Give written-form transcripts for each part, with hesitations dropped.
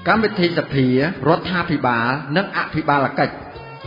កម្មវិធីសភារដ្ឋាភិបាលនិងអភិបាលកិច្ច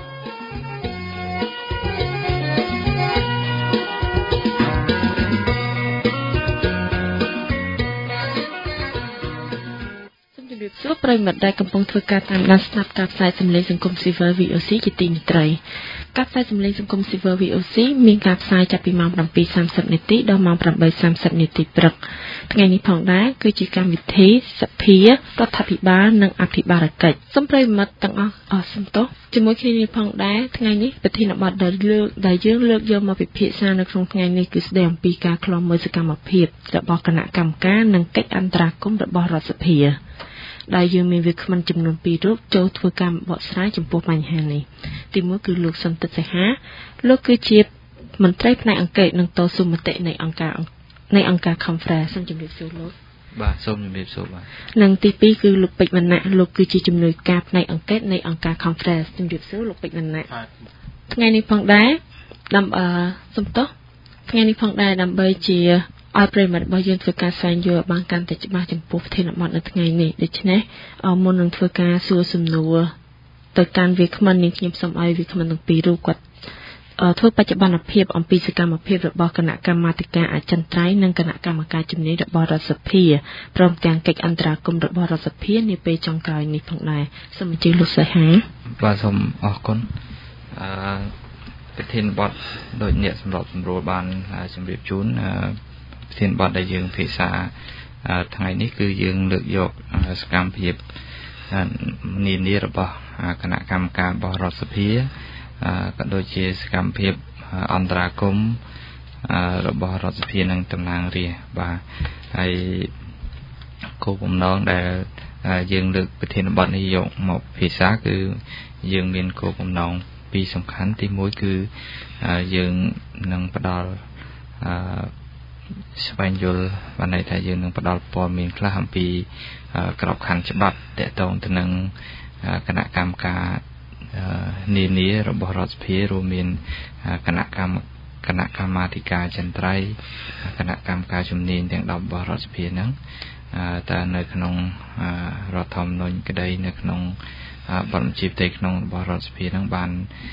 សួរប្រិយមិត្តដែលកំពុងធ្វើការតាមដានស្ដាប់ការផ្សាយសម្លេងសង្គមស៊ីវិល VOC ជាទីមេត្រីការផ្សាយសម្លេងសង្គមស៊ីវិល VOC មានការផ្សាយចាប់ពីម៉ោង 7:30 នាទីដល់ម៉ោង 8:30 នាទីព្រឹកថ្ងៃនេះផងដែរគឺជាកម្មវិធីសភារដ្ឋាភិបាលនិងអភិបាលកិច្ចសូមប្រិយមិត្តទាំងអស់សូមទោសជាមួយគ្នានេះផងដែរថ្ងៃនេះប្រធានបទដែលយើងលើកយកមកពិភាក្សានៅក្នុងថ្ងៃនេះគឺស្ដីអំពីការឃ្លាំមើលសកម្មភាពរបស់គណៈកម្មការនិងកិច្ចអន្តរាគមន៍របស់រដ្ឋសភាដែលយើងមានវាគ្មិនចំនួន2រូបចូលធ្វើការបកស្រាយចំពោះបញ្ហានេះទីមួយគឺលោកសន្តិតសីហាលោកគឺជាមន្ត្រីផ្នែកអង្គការនិងតស៊ូមតិនៃអង្គការ Conference សូមជម្រាបសួរលោកបាទសូមជម្រាបសួរបាទនិងទី2គឺលោកពេជ្រវណ្ណៈលោកគឺជាជំនួយការផ្នែកអង្គការនៃអង្គការ Conference ជម្រាបសួរលោកពេជ្រវណ្ណៈថ្ងៃនេះផងដែរថ្ងៃនេះផងដែរដើម្បីជាឲ្យប្រិយមិត្តរបស់យើងធ្វើការស្វែងយល់បានកាន់តែច្បាស់ចំពោះប្រធានបទនៅថ្ងៃនេះដូច្នេះមុននឹងធ្វើការសួរសំណួរទៅកាន់វាគ្មិននាងខ្ញុំសូមឲ្យវាគ្មិនទាំងពីររូបគាត់ធ្វើបច្ចុប្បន្នភាពអំពីសកម្មភាពរបស់គណៈកម្មាធិការអចិន្ត្រៃយ៍និងគណៈកម្មការជំនាញរបស់រដ្ឋសភាព្រមទាំងកិច្ចអន្តរាគមន៍របស់រដ្ឋសភានាពេលចុងក្រោយនេះផងដែរសូមអញ្ជើញលោកសីហាបាទសូមអរគុណប្រធានបទដូចអ្នកសម្របសម្រួលបានជម្រាបជូនប្រធានបទដែលយើងពិភាក្សាថ្ងៃនេះគឺយើងលើកយកសកម្មភាពនានារបស់គណៈកម្មការរបស់រដ្ឋសភាក៏ដូចជាសកម្មភាពអន្តរាគមន៍របស់រដ្ឋសភានិងតំណាងរាស្ត្របាទហើយគោលបំណងដែលយើងលើកប្រធានបទនេះយកមកពិភាក្សាគឺយើងមានគោលបំណងពីរសំខាន់ទី1គឺយើងនឹងផ្ដល់ស្វែងយល់បានន័យថាយើងនឹងផ្ដល់ព័ត៌មានខ្លះអំពីក្របខ័ណ្ឌច្បាប់ទាក់ទងទៅនឹងគណៈកម្មការនានារបស់រដ្ឋសភារួមមានគណៈកម្មាធិការចន្ទ្រៃគណៈកម្មការជំនាញទាំង10របស់រដ្ឋសភាហ្នឹងតែនៅក្នុងរដ្ឋធម្មនុញ្ញក្តីនៅក្នុងបទបញ្ជាផ្ទៃក្នុងរបស់រដ្ឋសភាហ្នឹងបាន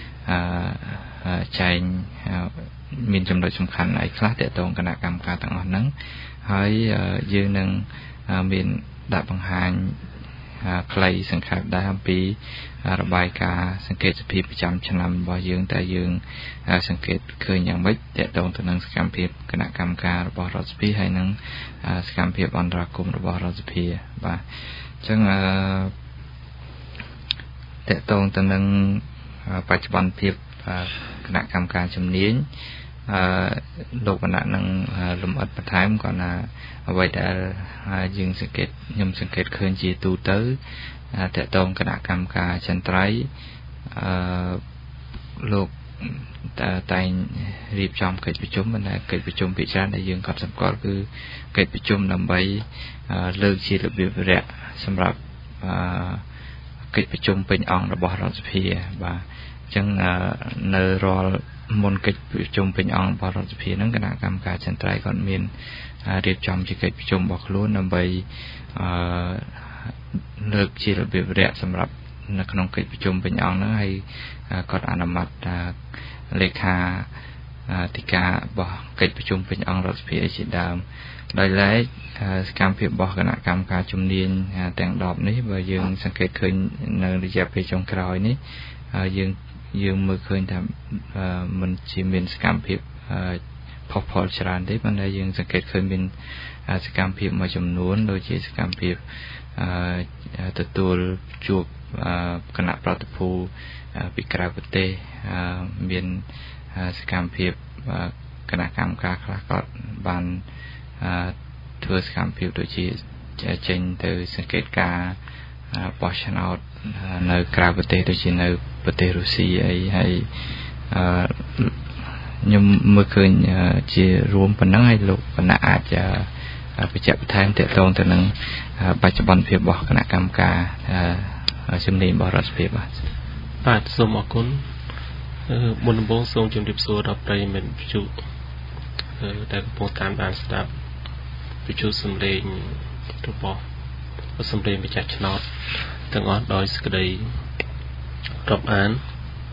ចែងមានចំណុចសំខាន់អីខ្លះទាក់ទងគណៈកម្មការទាំងអស់ហ្នឹងហើយយើងនឹងមានដាក់បង្ហាញខ្លីសង្ខេបដែរអំពីរបាយការណ៍សង្កេតសភាពប្រចាំឆ្នាំរបស់យើងតែយើងសង្កេតឃើញយ៉ាងម៉េចទាក់ទងទៅនឹងសកម្មភាពគណៈកម្មការរបស់រដ្ឋសភាហើយនិងសកម្មភាពអន្តរាគមន៍របស់រដ្ឋសភាបាទអញ្ចឹងទាក់ទងទៅនឹងបច្ចុប្បន្នភាពគណៈកម្មការជំនាញលោកវណ្ណៈនឹងលំអិតបន្ថែមគាត់ថាអ្វីដែលយើងខ្ញុំសង្កេតឃើញជាទូទៅតកតងគណៈកម្មការចន្ទ្រៃលោកតែងរៀបចំកិច្ចប្រជុំប៉ុន្តែកិច្ចប្រជុំភាគច្រើនដែលយើងកត់សម្គាល់គឺកិច្ចប្រជុំដើម្បីលើកជារបៀបវរៈសម្រាប់កិច្ចប្រជុំពេញអង្គរបស់រដ្ឋសភាបាទអញ្ចឹងនៅរាល់មុនកិច្ចប្រជុំពេញអង្គរបស់រដ្ឋសភាហ្នឹងគណៈកម្មការចន្ទ្រៃគាត់មានរៀបចំជាកិច្ចប្រជុំរបស់ខ្លួនដើម្បីលើកជារបៀបវរៈសម្រាប់នៅក្នុងកិច្ចប្រជុំពេញអង្គហ្នឹងហើយគាត់អនុម័តលេខាធិការរបស់កិច្ចប្រជុំពេញអង្គរដ្ឋសភាជាដើមដោយឡែកសកម្មភាពរបស់គណៈកម្មការជំនាញទាំង10នេះបើយើងសង្កេតឃើញនៅរយៈពេលចុងក្រោយនេះយើងមើលឃើញថាมันជាមានសកម្មភាពផុសផុលច្រើនទេប៉ុន្តែយើងសង្កេតឃើញមានសកម្មភាពមួយចំនួនដូចជាសកម្មភាពទទួលជួបគណៈប្រតិភូពីក្រៅប្រទេសមានសកម្មភាពគណៈកម្មការខ្លះក៏បានធ្វើសកម្មភាពដូចជាចេញទៅសង្កេតការបោះឆ្នោតនៅក្រៅប្រទេសដូចជានៅប្រទេសរុស្ស៊ីអីហើយខ្ញុំមើលឃើញជារួមប៉ុណ្ណឹងហើយលោកបណ្ណាអាចបញ្ជាក់បន្ថែមទាក់ទងទៅនឹងបច្ចុប្បន្នភាពរបស់គណៈកម្មការជំនាញរបស់រដ្ឋសភាបាទសូមអរគុណមុនដំបូងសូមជម្រាបសួរដល់ប្រិយមិត្តវិទ្យុដែលកំពុងតាមដានស្ដាប់វិទ្យុសំឡេងរបស់សម្លេងម្ចាស់ឆ្នោតទាំងអស់ដោយសេចក្តីរាប់អាន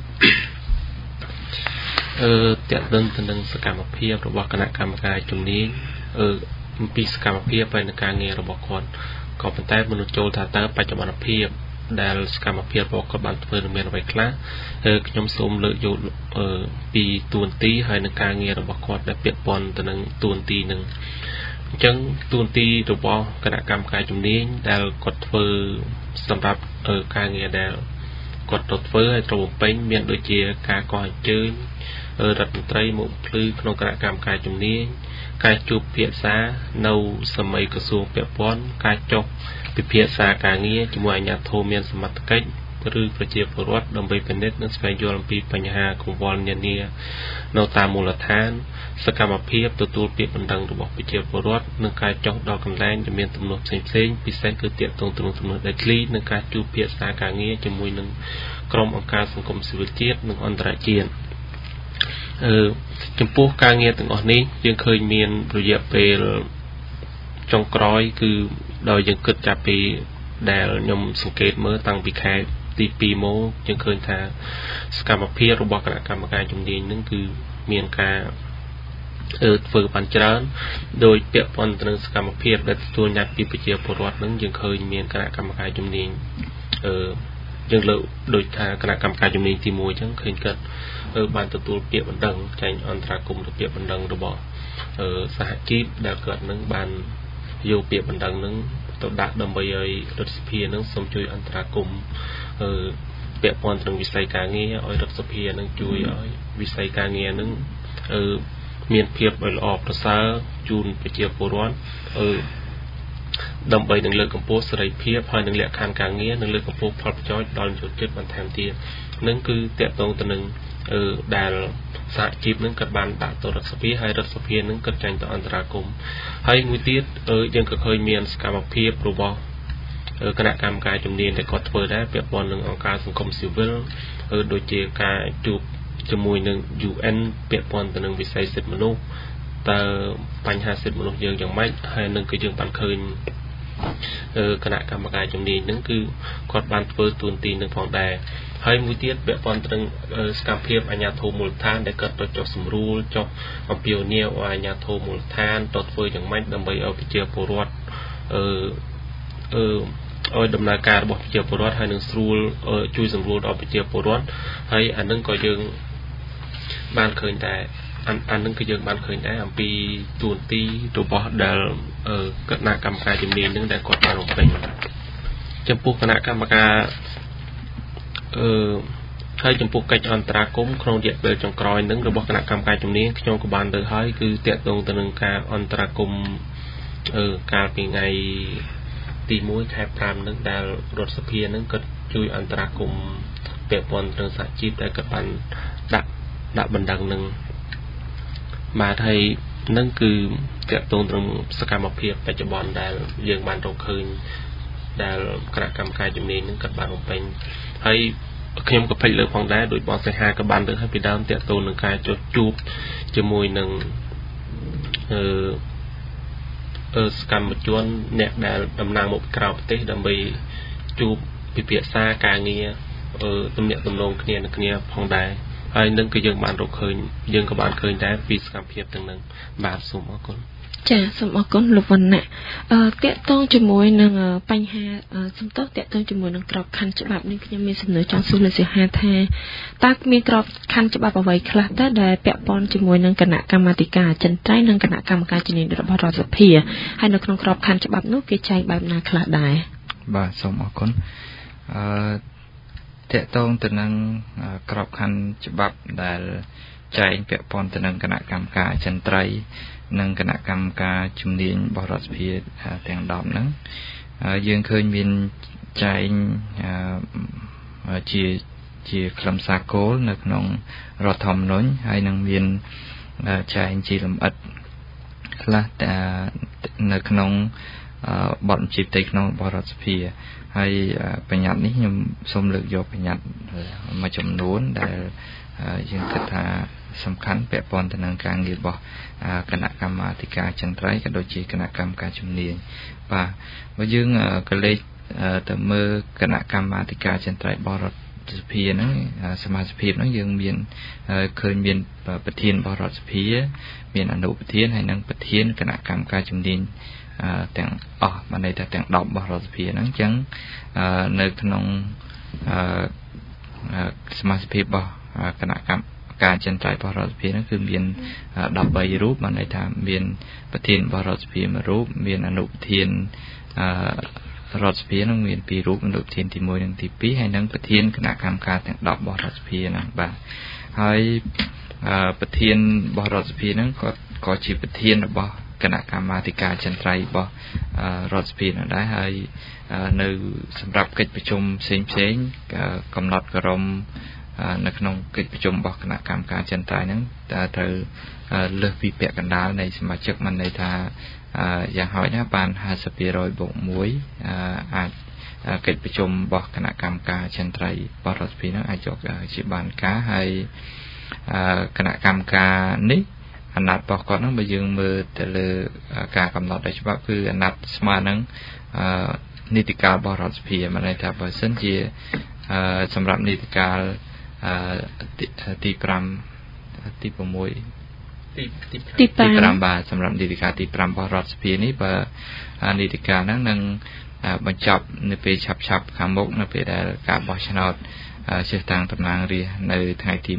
តេតឹងទៅនឹងសកម្មភាពរបស់គណៈកម្មការជំនាញអំពីសកម្មភាពហើយនឹងការងាររបស់គាត់ក៏ប៉ុន្តែមនុស្សចូលថាតើបច្ចុប្បន្នភាពដែលសកម្មភាពរបស់គាត់បានធ្វើនឹងមានអ្វីខ្លះខ្ញុំសូមលើកយកពីទួនាទីហើយនឹងការងាររបស់គាត់ដែលពាក់ព័ន្ធទៅនឹងទួនាទីនឹងអញ្ចឹងទួនាទីរបស់គណៈកម្មការជំនាញដែលគាត់ធ្វើសម្រាប់ការងារដែលគាត់ទៅធ្វើឲ្យត្រូវបំពេញមានដូចជាការកោះអញ្ជើញរដ្ឋមន្ត្រីមកភ្លឺក្នុងគណៈកម្មការជំនាញការជួបពិភាក្សានៅសម័យក្រសួងពាក់ព័ន្ធការចុះពិភាក្សាការងារជាមួយអាជ្ញាធរមានសមត្ថកិច្ចឬប្រជាពលរដ្ឋដើម្បីពិនិត្យនិងស្វែងយល់អំពីបញ្ហាកង្វល់នានានៅតាមមូលដ្ឋានសកម្មភាពទទួលពាក្យបណ្ដឹងរបស់ប្រជាពលរដ្ឋនិងការចុះដល់កន្លែងដែលមានទំនាស់ផ្សេងៗពិសេសគឺទាក់ទងទំនាស់ដីធ្លីនិងការជួបពិភាក្សាការងារជាមួយនឹងក្រុមអង្គការសង្គមស៊ីវិលជាតិនិងអន្តរជាតិចំពោះការងារទាំងអស់នេះយើងឃើញមានរយៈពេលចុងក្រោយគឺដោយយើងគិតចាប់ពីដែលខ្ញុំសង្កេតមើលតាំងពីខែទី2មកយើងឃើញថាសកម្មភាពរបស់គណៈកម្មការជំនាញនឹងគឺមានការធ្វើបានច្រើនដោយពាក់ព័ន្ធទៅនឹងសកម្មភាពដែលទទួលញត្តិពីប្រជាពលរដ្ឋនឹងយើងឃើញមានគណៈកម្មការជំនាញយើងលើកដូចថាគណៈកម្មការជំនាញទី1អញ្ចឹងឃើញគាត់បានទទួលពាក្យបណ្ដឹងចែងអន្តរាគមន៍ទៅពាក្យបណ្ដឹងរបស់សហជីពដែលគាត់នឹងបានយកពាក្យបណ្ដឹងនឹងទៅដាក់ដើម្បីឲ្យរដ្ឋសភានឹងសូមជួយអន្តរាគមន៍ពាក់ព័ន្ធនឹងវិស័យការងារឲ្យរដ្ឋសភានឹងជួយឲ្យវិស័យការងារនឹងមានភាពឲ្យល្អប្រសើរជូនប្រជាពលរដ្ឋដើម្បីនឹងលើកកម្ពស់សេរីភាពហើយនឹងលក្ខខណ្ឌការងារនិងលើកកម្ពស់ផលប្រយោជន៍ដល់ជនជាតិបន្ថែមទៀតនឹងគឺតកតងទៅនឹងដែលសហជីពនឹងក៏បានដាក់ទៅរដ្ឋសភាហើយរដ្ឋសភានឹងក៏ចាញ់ទៅអន្តរាគមន៍ហើយមួយទៀតយើងក៏ឃើញមានសកម្មភាពរបស់គណៈកម្មការជំនាញដែលគាត់ធ្វើដែរពាក់ព័ន្ធនឹងអង្គការសង្គមស៊ីវិលដូចជាការជួបជាមួយនឹង UN ពាក់ព័ន្ធទៅនឹងវិស័យសិទ្ធិមនុស្សតើបញ្ហាសិទ្ធិមនុស្សយើងយ៉ាងម៉េចហើយនឹងគឺយើងបានឃើញគណៈកម្មការជំនាញនឹងគឺគាត់បានធ្វើទួនាទីនឹងផងដែរហើយមួយទៀតពាក់ព័ន្ធទៅនឹងសកម្មភាពអាជ្ញាធរមូលដ្ឋានដែលគាត់ទៅចុះសម្រួលចុះអំពាវនាវឲ្យអាជ្ញាធរមូលដ្ឋានទៅធ្វើយ៉ាងម៉េចដើម្បីឲ្យប្រជាពលរដ្ឋឲ្យដំណើរការរបស់ប្រជាពលរដ្ឋហើយនឹងស្រួលជួយសម្រួលដល់ប្រជាពលរដ្ឋហើយអានឹងក៏យើងបានឃើញដែរអានឹងគឺយើងបានឃើញដែរអំពីទួនាទីរបស់ដែលគណៈកម្មការជំនាញនឹងដែលគាត់បានបំពេញចំពោះគណៈកម្មការហើយចំពោះកិច្ចអន្តរាគមន៍ក្នុងរយៈពេលចុងក្រោយនឹងរបស់គណៈកម្មការជំនាញខ្ញុំក៏បានលើកហើយគឺតាក់ទងទៅនឹងការអន្តរាគមន៍កាលពីថ្ងៃទី1ខែ5នឹងដែលរដ្ឋសភានឹងក៏ជួយអន្តរាគមន៍ពាក់ព័ន្ធនឹងសហជីពដែលក៏បានដាក់បណ្ដឹងនឹងបាទហើយនឹងគឺតាក់ទងទៅនឹងសកម្មភាពបច្ចុប្បន្នដែលយើងបានរកឃើញដែលគណៈកម្មការជំនាញនឹងក៏បានបំពេញហើយខ្ញុំក៏ភ្លេចលើកផងដែរដោយបងសង្ហាក៏បានលើកឲ្យពីដើមតាក់ទងនឹងការចុះជួបជាមួយនឹងសកម្មជនអ្នកដែលតំណាងមកពីក្រៅប្រទេសដើម្បីជួបពិភាក្សាការងារទំនាក់ទំនងគ្នានឹងគ្នាផងដែរហើយនឹងគឺយើងបានរកឃើញយើងក៏បានឃើញដែរពីសកម្មភាពទាំងនឹងបាទសូមអរគុណចាសូមអរគុណលោកវណ្ណៈតកតងជាមួយនឹងបញ្ហាសំទោសតកតងជាមួយនឹងក្របខ័ណ្ឌច្បាប់នេះខ្ញុំមានសំណួរចង់សួរលោកសិហាថាតើមានក្របខ័ណ្ឌច្បាប់អ្វីខ្លះតើដែលពាក់ព័ន្ធជាមួយនឹងគណៈកម្មាធិការអចិន្ត្រៃយ៍និងគណៈកម្មការជំនាញរបស់រដ្ឋសភាហើយនៅក្នុងក្របខ័ណ្ឌច្បាប់នោះគេចែងបែបណាខ្លះដែរបាទសូមអរគុណតកតងទៅនឹងក្របខ័ណ្ឌច្បាប់ដែលចែងពាក់ព័ន្ធទៅនឹងគណៈកម្មការអចិន្ត្រៃយ៍និងគណៈកម្មការជំនាញរបស់រដ្ឋសភាទាំង10ហ្នឹងយើងឃើញមានចែងជាខ្លឹមសារគោលនៅក្នុងរដ្ឋធម្មនុញ្ញហើយនឹងមានចែងជាលម្អិតខ្លះនៅក្នុងបទបញ្ជាផ្ទៃក្នុងរបស់រដ្ឋសភាហើយបញ្ញត្តិនេះខ្ញុំសូមលើកយកបញ្ញត្តិមួយចំនួនដែលយើងគិតថាសំខាន់ពាក់ព័ន្ធទៅនឹងការងាររបស់គណៈកម្មាធិការចិនត្រៃក៏ដូចជាគណៈកម្មការជំនាញបាទបើយើងក៏លេខទៅមើលគណៈកម្មាធិការចិនត្រៃបរដ្ឋសភាហ្នឹងសមាជិកភាពហ្នឹងយើងមានឃើញមានប្រធានបរដ្ឋសភាមានអនុប្រធានហើយនិងប្រធានគណៈកម្មការជំនាញទាំងអស់បានន័យថាទាំង10របស់រដ្ឋសភាហ្នឹងអញ្ចឹងនៅក្នុងសមាជិកភាពរបស់គណៈកម្មការចិនត្រៃរបស់រដ្ឋសភាហ្នឹងគឺមាន13រូបបានន័យថាមានប្រធានរបស់រដ្ឋសភាមួយរូបមានអនុប្រធានរដ្ឋសភានឹងមាន2រូបអនុប្រធានទី1និងទី2ហើយនិងប្រធានគណៈកម្មការទាំង10របស់រដ្ឋសភាហ្នឹងបាទហើយប្រធានរបស់រដ្ឋសភាហ្នឹងក៏ជាប្រធានរបស់គណៈកម្មាធិការចិនត្រៃរបស់រដ្ឋសភានោះដែរហើយនៅសម្រាប់កិច្ចប្រជុំផ្សេងៗកំណត់គរមនៅក្នុងកិច្ចប្រជុំរបស់គណៈកម្មការចិនត្រៃហ្នឹងត្រូវលើសពីពាក់កណ្ដាលនៃសមាជិកមិនន័យថាយ៉ាងហោចណាស់បាន 50% បូក1អាចកិច្ចប្រជុំរបស់គណៈកម្មការចិនត្រៃបរដ្ឋសភាហ្នឹងអាចយកជាបានការហើយគណៈកម្មការនេះអាណត្តិរបស់គាត់ហ្នឹងបើយើងមើលទៅលើការកំណត់ដោយច្បាប់គឺអាណត្តិស្មើនឹងនីតិកាលរបស់រដ្ឋសភាមានន័យថាបើសិនជាសម្រាប់នីតិកាលទី5ទី6ទី5បាទសម្រាប់នីតិកាលទី5របស់រដ្ឋសភានេះបើនីតិកាលហ្នឹងនឹងបញ្ចប់នៅពេលឆាប់ខាងមុខនៅពេលដែលការបោះឆ្នោតជ្រើសតាំងតំណាងរាស្ត្រនៅថ្ងៃទី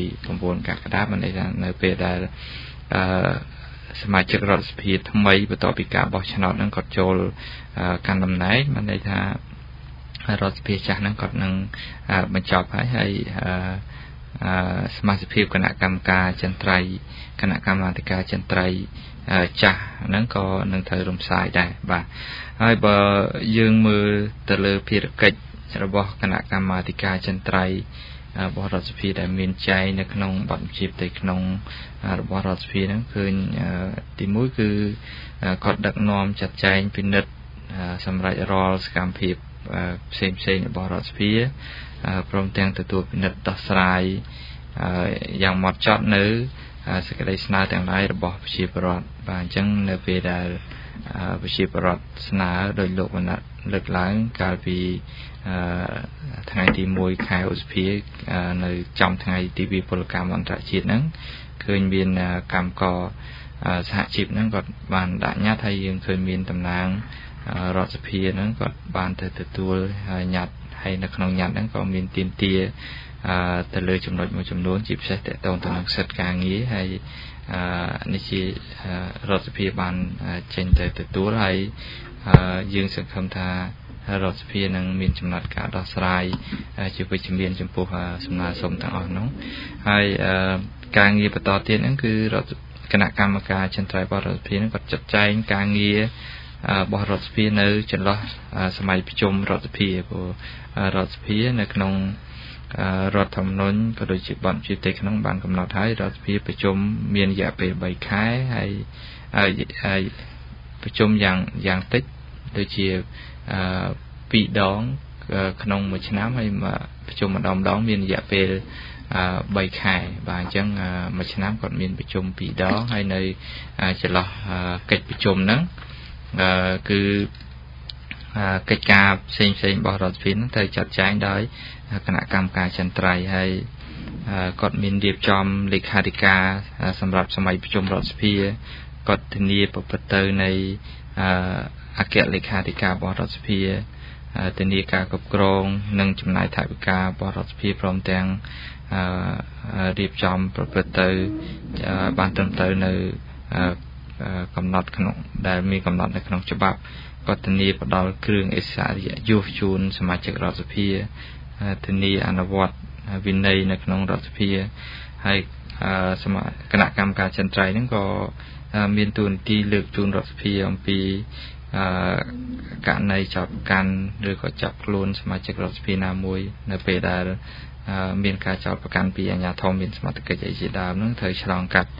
29កក្កដាបានន័យថានៅពេលដែលសមាជិករដ្ឋសភាថ្មីបន្ទាប់ពីការបោះឆ្នោតហ្នឹងគាត់ចូលកាន់តំណែងបានន័យថារដ្ឋសភាចាស់ហ្នឹងគាត់នឹងបញ្ចប់ហើយសមាជិកភាពគណៈកម្មការចិនត្រៃគណៈកម្មាធិការចិនត្រៃចាស់ហ្នឹងក៏នឹងត្រូវរំសាយដែរបាទហើយបើយើងមើលទៅលើភារកិច្ចរបស់គណៈកម្មាធិការចិនត្រៃរបស់រដ្ឋសភាដែលមានចែងនៅក្នុងបទបញ្ជាផ្ទៃក្នុងរបស់រដ្ឋសភាហ្នឹងឃើញទី1គឺគាត់ដឹកនាំចាត់ចែងពិនិត្យសម្រាប់រាល់សកម្មភាពផ្សេងៗរបស់រដ្ឋសភាព្រមទាំងទទួលពិនិត្យដោះស្រាយយ៉ាងហ្មត់ចត់នៅសេចក្តីស្នើទាំងឡាយរបស់ប្រជាពលរដ្ឋបាទអញ្ចឹងនៅពេលដែលប្រជាពលរដ្ឋស្នើដោយលោកវណ្ណៈលើកឡើងកាលពីថ្ងៃទី1ខែឧសភានៅចំថ្ងៃទិវាពលកម្មអន្តរជាតិហ្នឹងឃើញមានកម្មករសហជីពហ្នឹងគាត់បានដាក់ញត្តិហើយយើងឃើញមានតំណាងរដ្ឋសភាហ្នឹងគាត់បានទៅទទួលញត្តិហើយនៅក្នុងញត្តិហ្នឹងក៏មានទាមទារទៅលើចំណុចមួយចំនួនជាពិសេសតកតងទៅនឹងសិទ្ធិការងារហើយនេះជារដ្ឋសភាបានចេញទៅទទួលហើយយើងសង្ឃឹមថារដ្ឋសភានឹងមានចំណាត់ការដោះស្រាយជាវិជ្ជមានចំពោះសំណើសុំទាំងអស់នោះហើយការងារបន្តទៀតហ្នឹងគឺគណៈកម្មការចិនត្រៃបរដ្ឋសភានឹងគាត់ចាត់ចែងការងាររបស់រដ្ឋសភានៅចន្លោះសម័យប្រជុំរដ្ឋសភាព្រោះរដ្ឋសភានៅក្នុងរដ្ឋធម្មនុញ្ញក៏ដូចជាបទបញ្ជាផ្ទៃក្នុងបានកំណត់ហើយរដ្ឋសភាប្រជុំមានរយៈពេល3ខែហើយប្រជុំយ៉ាងតិចដូចជា2ដងក្នុងមួយឆ្នាំហើយប្រជុំម្ដងមានរយៈពេល3ខែបាទអញ្ចឹងមួយឆ្នាំគាត់មានប្រជុំ2ដងហើយនៅចន្លោះកិច្ចប្រជុំហ្នឹងគឺកិច្ចការផ្សេងរបស់រដ្ឋសភាហ្នឹងត្រូវចាត់ចែងដោយគណៈកម្មការចិនត្រៃហើយគាត់មានរៀបចំលេខាធិការសម្រាប់សម័យប្រជុំរដ្ឋសភាគាត់ធានាប្រព្រឹត្តទៅនៃអគ្គលេខាធិការរបស់រដ្ឋសភាធានាការគ្រប់គ្រងនិងចំណាយថវិការបស់រដ្ឋសភាព្រមទាំងរៀបចំប្រព្រឹត្តទៅបានត្រឹមត្រូវនៅកំណត់ក្នុងដែលមានកំណត់នៅក្នុងច្បាប់គាត់ធានាផ្ដល់គ្រឿងអេសារិយយុសជូនសមាជិករដ្ឋសភាធានាអនុវត្តវិន័យនៅក្នុងរដ្ឋសភាហើយគណៈកម្មការចិនត្រៃហ្នឹងក៏មានតួនាទីលើកជូនរដ្ឋសភាអំពីករណីចោទប្រកាន់ឬក៏ចាប់ខ្លួនសមាជិករដ្ឋសភាណាមួយនៅពេលដែលមានការចោទប្រកាន់ពីអាជ្ញាធរមានសមត្ថកិច្ចអីជាដើមហ្នឹងត្រូវឆ្លងកាត់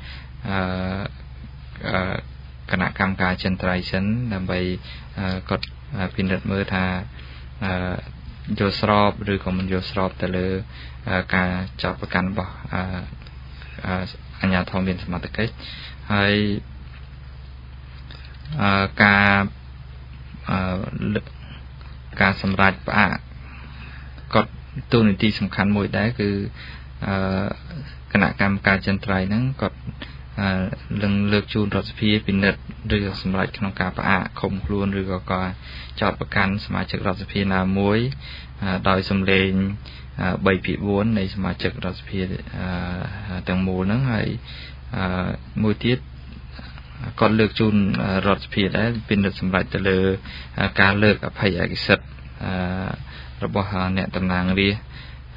គណៈកម្មការចិនត្រៃសិនដើម្បីគាត់ពិនិត្យមើលថាយល់ស្របឬក៏មិនយល់ស្របទៅលើការចោទប្រកាន់របស់អាជ្ញាធរមានសមត្ថកិច្ចហើយការសម្រេចផ្អាកក៏ទូនីតិសំខាន់មួយដែរគឺគណៈកម្មការចិនត្រៃហ្នឹងក៏លើកជូនរដ្ឋសភាពិនិត្យឬសម្រេចក្នុងការផ្អាកឃុំខ្លួនឬក៏ការចោទប្រកាន់សមាជិករដ្ឋសភាណាមួយដោយសម្លេង3/4នៃសមាជិករដ្ឋសភាទាំងមូលហ្នឹងហើយមួយទៀតគាត់លើកជូនរដ្ឋសភាដែរពិនិត្យសម្រេចទៅលើការលើកអភ័យឯកសិទ្ធិរបស់អ្នកតំណាងរាស្ត្រ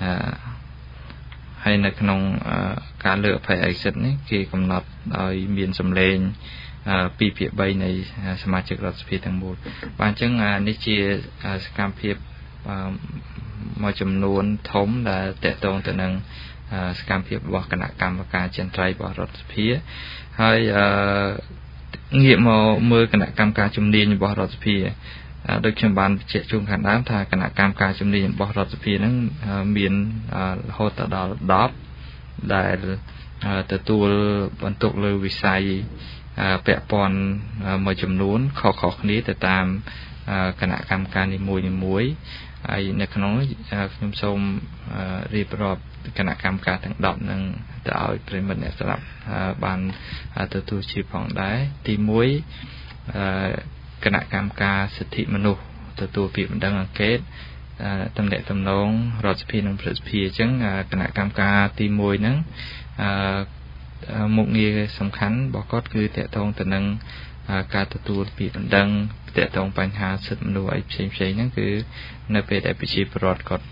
ហើយនៅក្នុងការលើកអភ័យឯកសិទ្ធិនេះគេកំណត់ឲ្យមានសម្លេង2/3នៃសមាជិករដ្ឋសភាទាំងមូលបាទអញ្ចឹងនេះជាសកម្មភាពមួយចំនួនធំដែលតកតងទៅនឹងសកម្មភាពរបស់គណៈកម្មការចិនត្រៃរបស់រដ្ឋសភាហើយងាកមកមើលគណៈកម្មការជំនាញរបស់រដ្ឋសភាដូចខ្ញុំបានបញ្ជាក់ជូនខាងដើមថាគណៈកម្មការជំនាញរបស់រដ្ឋសភានឹងមានរហូតដល់10ដែលទទួលបន្ទុកលើវិស័យពាក់ព័ន្ធមួយចំនួនខុសៗគ្នាទៅតាមគណៈកម្មការនីមួយៗហើយនៅក្នុងខ្ញុំសូមរៀបរាប់គណៈកម្មការទាំង10នឹងទៅឲ្យប្រិយមិត្តអ្នកស្ដាប់បានទទួលជាផងដែរទី1គណៈកម្មការសិទ្ធិមនុស្សទទួលពាក្យបណ្ដឹងអង្កេតតំណែងតំណងរដ្ឋសភានិងព្រឹទ្ធសភាអញ្ចឹងគណៈកម្មការទី1ហ្នឹងមុខងារសំខាន់របស់គាត់គឺតកតងទៅនឹងការទទួលពាក្យបណ្ដឹងតកតងបញ្ហាសិទ្ធិមនុស្សអីផ្សេងៗហ្នឹងគឺនៅពេលដែលប្រជាពលរដ្ឋគាត់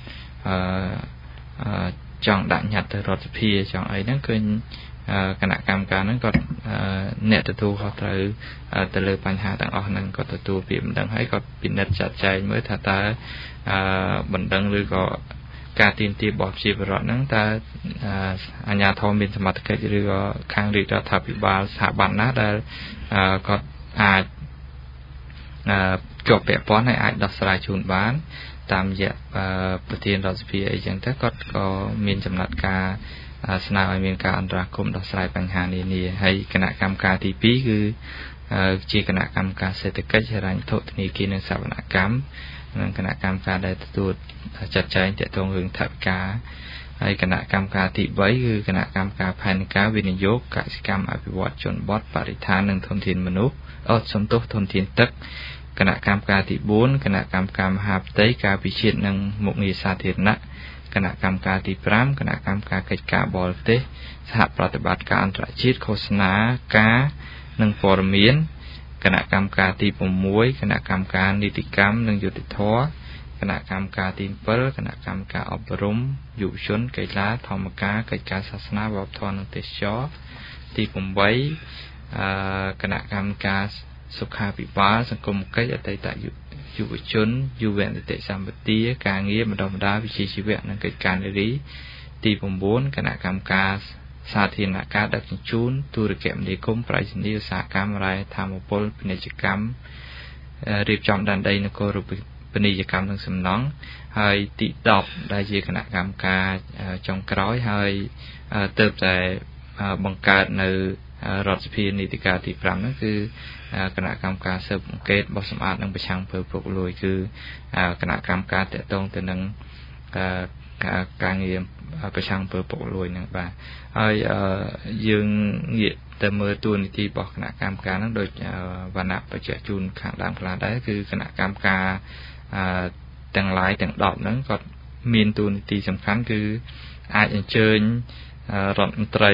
ចង់ដាក់ញត្តិទៅរដ្ឋសភាចង់អីហ្នឹងឃើញគណៈកម្មការហ្នឹងគាត់អ្នកទទួលខុសត្រូវទៅលើបញ្ហាទាំងអស់ហ្នឹងគាត់ទទួលពាក្យបណ្ដឹងហើយគាត់ពិនិត្យចាត់ចែងមើលថាតើបណ្ដឹងឬក៏ការទាមទាររបស់ប្រជាពលរដ្ឋហ្នឹងតើអាជ្ញាធរមានសមត្ថកិច្ចឬក៏ខាងរាជរដ្ឋាភិបាលស្ថាប័នណាដែលគាត់អាចជាប់ពាក់ព័ន្ធហើយអាចដោះស្រាយជូនបានតាមរយៈប្រធានរដ្ឋសភាអីចឹងទៅគាត់ក៏មានចំណាត់ការស្នើឲ្យមានការអន្តរាគមន៍ដោះស្រាយបញ្ហានានាហើយគណៈកម្មការទី2គឺជាគណៈកម្មការសេដ្ឋកិច្ចហិរញ្ញវត្ថុធនាគារនិងសវនកម្មនិងគណៈកម្មការដែលទទួលចាត់ចែងទាក់ទងរឿងថវិកាហើយគណៈកម្មការទី3គឺគណៈកម្មការផែនការវិនិយោគកសិកម្មអភិវឌ្ឍជនបទបរិស្ថាននិងធនធានមនុស្សធនធានទឹកគណៈកម្មការទី4គណៈកម្មការមហាផ្ទៃការពិជាតិនិងមុខងារសាធារណៈគណៈកម្មការទី5គណៈកម្មការកិច្ចការបរទេសសហប្រតិបត្តិការអន្តរជាតិឃោសនាការនិងព័ត៌មានគណៈកម្មការទី6គណៈកម្មការនីតិកម្មនិងយុត្តិធម៌គណៈកម្មការទី7គណៈកម្មការអប់រំយុវជនកីឡាធម្មការកិច្ចការសាសនាវប្បធម៌និងទេសចរទី8គណៈកម្មការសុខាភិបាលសង្គមកិច្ចអតីតយុវជនយុវនីតិសម្បទាការងារបណ្ដុះបណ្ដាលវិជ្ជាជីវៈនិងកិច្ចការនារីទី9គណៈកម្មការសាធារណការដឹកជញ្ជូនទូរគមនាគមន៍ប្រៃសណីយឧស្សាហកម្មរាយធម្មពលពាណិជ្ជកម្មរៀបចំដែនដីនគររូបពាណិជ្ជកម្មនិងសំណង់ហើយទី10ដែលជាគណៈកម្មការចុងក្រោយហើយទើបតែបង្កើតនៅរដ្ឋសភានីតិកាលទី5ហ្នឹងគឺគណៈកម្មការស៊ើបអង្កេតបោះសម្អាតនិងប្រឆាំងអំពើពុករលួយគឺគណៈកម្មការតាក់ទងទៅនឹងការងារប្រឆាំងអំពើពុករលួយហ្នឹងបាទហើយយើងងាកទៅមើលតួនាទីរបស់គណៈកម្មការហ្នឹងដូចវណ្ណៈបញ្ជាក់ជូនខាងដើមខ្លះដែរគឺគណៈកម្មការទាំងឡាយទាំង10ហ្នឹងគាត់មានតួនាទីសំខាន់គឺអាចអញ្ជើញរដ្ឋមន្ត្រី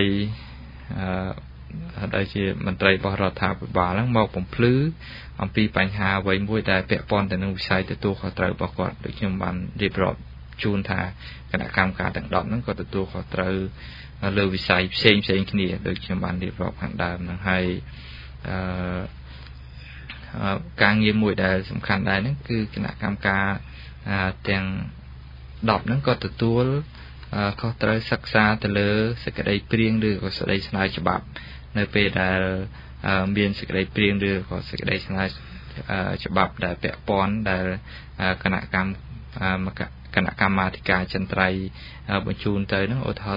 ដែលជាមន្ត្រីរបស់រដ្ឋាភិបាលហ្នឹងមកបំភ្លឺអំពីបញ្ហាអ្វីមួយដែលពាក់ព័ន្ធទៅនឹងវិស័យទទួលខុសត្រូវរបស់គាត់ដូចខ្ញុំបានរៀបរាប់ជូនថាគណៈកម្មការទាំង10ហ្នឹងគាត់ទទួលខុសត្រូវលើវិស័យផ្សេងគ្នាដូចខ្ញុំបានរៀបរាប់ខាងដើមហ្នឹងហើយការងារមួយដែលសំខាន់ដែរហ្នឹងគឺគណៈកម្មការទាំង10ហ្នឹងក៏ទទួលខុសត្រូវសិក្សាទៅលើសេចក្តីព្រៀងឬក៏សេចក្តីស្នើច្បាប់នៅពេលដែលមានសេចក្តីព្រៀងឬក៏សេចក្តីស្នើច្បាប់ដែលពាក់ព័ន្ធដែលគណៈកម្មាធិការចិនត្រៃបញ្ជូនទៅហ្នឹងឧទាហរណ៍ថា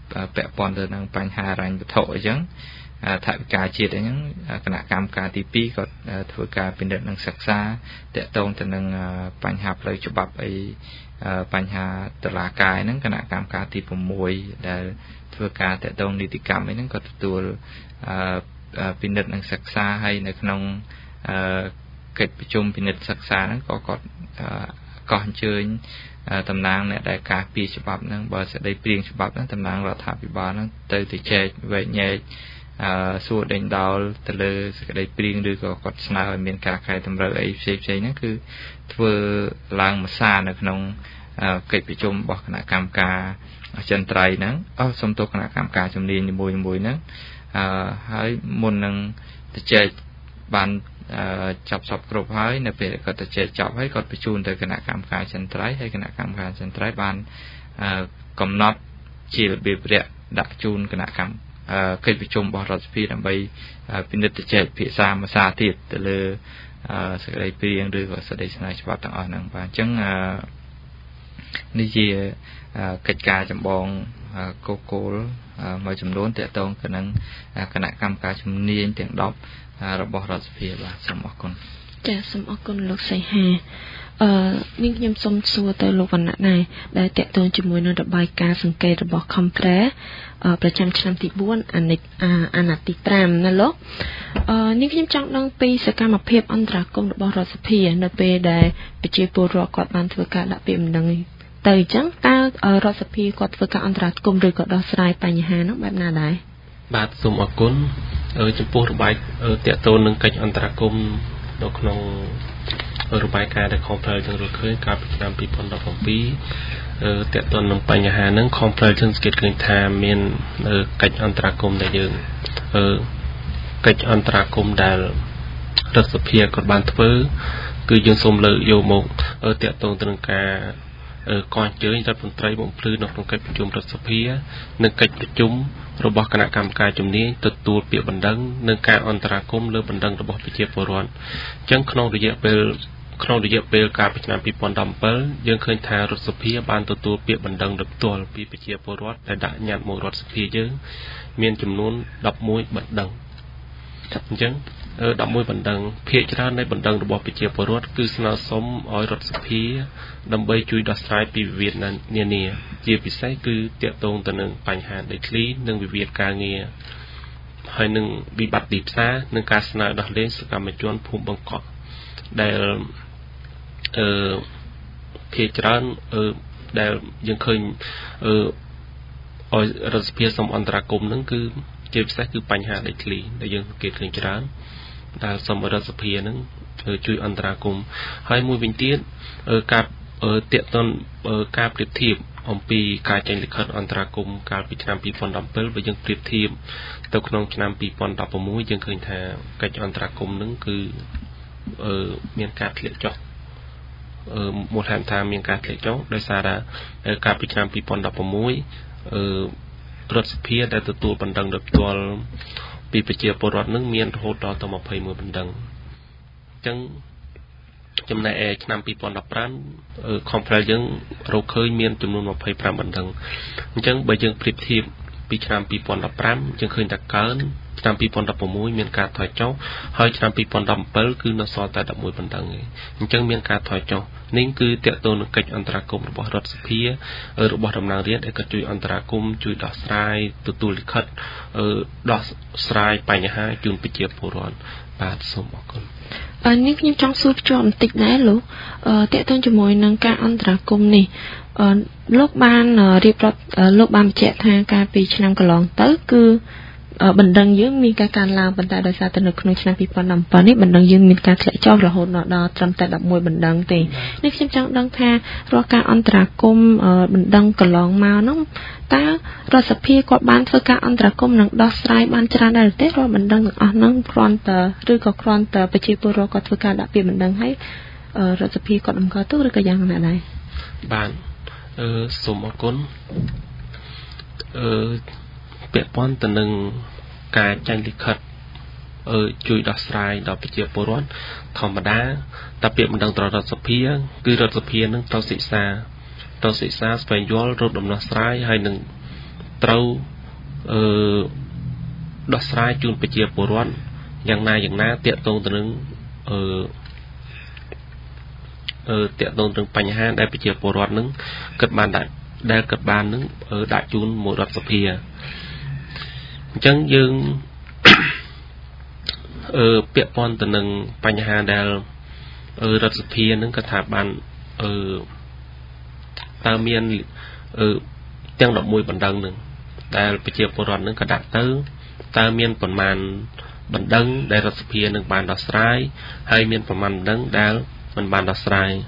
ពាក់ព័ន្ធទៅនឹងបញ្ហារ៉ាញ់វត្ថុអញ្ចឹងថវិកាជាតិអញ្ចឹងគណៈកម្មការទី2ក៏ធ្វើការពិនិត្យនិងសិក្សាតាក់ទងទៅនឹងបញ្ហាផ្លូវច្បាប់អីបញ្ហាតុលាការហ្នឹងគណៈកម្មការទី6ដែលធ្វើការតាក់ទងនីតិកម្មអីហ្នឹងក៏ទទួលពិនិត្យនិងសិក្សាហើយនៅក្នុងកិច្ចប្រជុំពិនិត្យសិក្សាហ្នឹងក៏គាត់កោះអញ្ជើញតំណាងអ្នកដែលការពារច្បាប់ហ្នឹងបើសេចក្តីព្រៀងច្បាប់ហ្នឹងតំណាងរដ្ឋាភិបាលហ្នឹងទៅចែកវែកញែកសួរដេញដោលទៅលើសេចក្តីព្រៀងឬក៏គាត់ស្នើឲ្យមានការកែតម្រូវអីផ្សេងៗហ្នឹងគឺធ្វើឡើងមួយសារនៅក្នុងកិច្ចប្រជុំរបស់គណៈកម្មការអចិន្ត្រៃយ៍ហ្នឹងសូមទោសគណៈកម្មការជំនាញនីមួយៗហ្នឹងហើយមុននឹងទៅចែកបានចាប់សពគ្រប់ហើយនៅពេលគាត់ទៅចែកចប់ហើយគាត់បញ្ជូនទៅគណៈកម្មការអចិន្ត្រៃយ៍ហើយគណៈកម្មការអចិន្ត្រៃយ៍បានកំណត់ជារបៀបរយៈដាក់ជូនគណៈកម្មកិច្ចប្រជុំរបស់រដ្ឋសភាដើម្បីពិនិត្យចែកភាសាមួយសារទៀតទៅលើសេចក្តីព្រៀងឬក៏សេចក្តីស្នើច្បាប់ទាំងអស់ហ្នឹងបាទអញ្ចឹងនេះជាកិច្ចការចម្បងគោលគោលមួយចំនួនទាក់ទងទៅនឹងគណៈកម្មការជំនាញទាំង10របស់រដ្ឋសភាបាទសូមអរគុណចាសសូមអរគុណលោកសីហានាងខ្ញុំសូមសួរទៅលោកវណ្ណៈដែរដែលតាក់ទងជាមួយនឹងរបាយការណ៍សង្កេតរបស់ Compre ប្រចាំឆ្នាំទី4អាណត្តិទី5ណាលោកនាងខ្ញុំចង់ដឹងពីសកម្មភាពអន្តរាគមន៍របស់រដ្ឋសភានៅពេលដែលប្រជាពលរដ្ឋគាត់បានធ្វើការដាក់ពាក្យបណ្ដឹងទៅអញ្ចឹងតើរដ្ឋសភាគាត់ធ្វើការអន្តរាគមន៍ឬក៏ដោះស្រាយបញ្ហានោះបែបណាដែរបាទសូមអរគុណចំពោះរបាយតាក់ទងនឹងកិច្ចអន្តរាគមន៍នៅក្នុងរបាយការណ៍ដែលខំផ្លូវទាំងរកឃើញកាលពីឆ្នាំ2017តាក់ទងនឹងបញ្ហាហ្នឹងខំផ្លូវយើងសង្កេតឃើញថាមានកិច្ចអន្តរាគមន៍ដែលយើងកិច្ចអន្តរាគមន៍ដែលរដ្ឋសភាគាត់បានធ្វើគឺយើងសូមលើកយកមកតាក់ទងទៅនឹងការកោះអញ្ជើញរដ្ឋមន្ត្រីបំភ្លឺនៅក្នុងកិច្ចប្រជុំរដ្ឋសភានិងកិច្ចប្រជុំរបស់គណៈកម្មការជំនាញទទួលពាក្យបណ្ដឹងនិងការអន្តរាគមន៍លើបណ្ដឹងរបស់ប្រជាពលរដ្ឋអញ្ចឹងក្នុងរយៈពេលកាលពីឆ្នាំ2017យើងឃើញថារដ្ឋសភាបានទទួលពាក្យបណ្ដឹងដោយផ្ទាល់ពីប្រជាពលរដ្ឋដែលដាក់ញត្តិមករដ្ឋសភាយើងមានចំនួន11បណ្ដឹងអញ្ចឹង11បណ្ដឹងភាគច្រើននៃបណ្ដឹងរបស់ប្រជាពលរដ្ឋគឺស្នើសុំឲ្យរដ្ឋសភាដើម្បីជួយដោះស្រាយពីវិវាទនានាជាពិសេសគឺទាក់ទងទៅនឹងបញ្ហាដីធ្លីនិងវិវាទការងារហើយនឹងវិបត្តិទីផ្សារនិងការស្នើដោះលែងសកម្មជនភូមិបង្កក់ដែលភាគច្រើនដែលយើងឃើញឲ្យរដ្ឋសភាសូមអន្តរាគមន៍ហ្នឹងគឺជាពិសេសគឺបញ្ហាដីធ្លីដែលយើងសង្កេតឃើញច្រើនដែលសូមរដ្ឋសភាហ្នឹងជួយអន្តរាគមន៍ហើយមួយវិញទៀតការតាក់ទងការប្រៀបធៀបអំពីការចេញលិខិតអន្តរាគមន៍កាលពីឆ្នាំ2017បើយើងប្រៀបធៀបទៅក្នុងឆ្នាំ2016យើងឃើញថាកិច្ចអន្តរាគមន៍ហ្នឹងគឺមានការធ្លាក់ចុះមូលហេតុថាមានការធ្លាក់ចុះដោយសារតែកាលពីឆ្នាំ2016រដ្ឋសភាដែលទទួលបណ្ដឹងដោយផ្ទាល់ពីប្រជាពលរដ្ឋនឹងមានរហូតដល់ទៅ21បណ្ដឹងអញ្ចឹងចំណែកឯឆ្នាំ2015 Compre យើងរកឃើញមានចំនួន25បណ្ដឹងអញ្ចឹងបើយើងប្រៀបធៀបពីឆ្នាំ2015យើងឃើញថាកើនឆ្នាំ2016មានការថយចុះហើយឆ្នាំ2017គឺនៅសល់តែ11បណ្ដឹងឯងអញ្ចឹងមានការថយចុះនេះគឺតាក់ទងនឹងកិច្ចអន្តរាគមន៍របស់រដ្ឋសភារបស់តំណាងរាស្ត្រដែលក៏ជួយអន្តរាគមន៍ជួយដោះស្រាយទទួលលិខិតដោះស្រាយបញ្ហាជូនប្រជាពលរដ្ឋបាទសូមអរគុណនេះខ្ញុំចង់សួរភ្ជាប់បន្តិចដែរលោកតាក់ទងជាមួយនឹងការអន្តរាគមន៍នេះលោកបានរៀបរាប់លោកបានបញ្ជាក់ថាកាលពីឆ្នាំកន្លងទៅគឺបណ្ដឹងយើងមានការកើនឡើងប៉ុន្តែដោយសារតែនៅក្នុងឆ្នាំ2017នេះបណ្ដឹងយើងមានការធ្លាក់ចុះរហូតដល់ត្រឹមតែ11បណ្ដឹងទេនេះខ្ញុំចង់ដឹងថារាល់ការអន្តរាគមន៍បណ្ដឹងកន្លងមកនោះតើរដ្ឋសភាគាត់បានធ្វើការអន្តរាគមន៍និងដោះស្រាយបានច្រើនដែរទេរាល់បណ្ដឹងទាំងអស់ហ្នឹងគ្រាន់តែឬក៏គ្រាន់តែប្រជាពលរដ្ឋគាត់ធ្វើការដាក់ពាក្យបណ្ដឹងឲ្យរដ្ឋសភាគាត់តម្កល់ទុកឬក៏យ៉ាងណាដែរបាទសូមអរគុណពាក់ព័ន្ធទៅនឹងការចាញ់លិខិតជួយដោះស្រាយដល់ប្រជាពលរដ្ឋធម្មតាតែពាក្យបណ្ដឹងទៅរដ្ឋសភាគឺរដ្ឋសភានឹងត្រូវសិក្សាស្វែងយល់រកដំណោះស្រាយហើយនឹងត្រូវដោះស្រាយជូនប្រជាពលរដ្ឋយ៉ាងណាទាក់ទងទៅនឹងតាក់ទងនឹងបញ្ហាដែលប្រជាពលរដ្ឋនឹងគិតបាននឹងដាក់ជូនមករដ្ឋសភាអញ្ចឹងយើងពាក់ព័ន្ធទៅនឹងបញ្ហាដែលរដ្ឋសភានឹងក៏ថាបានតើមានទាំង11បណ្ដឹងនឹងដែលប្រជាពលរដ្ឋនឹងក៏ដាក់ទៅតើមានប្រមាណបណ្ដឹងដែលរដ្ឋសភានឹងបានដោះស្រាយហើយមានប្រមាណបណ្ដឹងដែលមិនបានដោះស្រាយ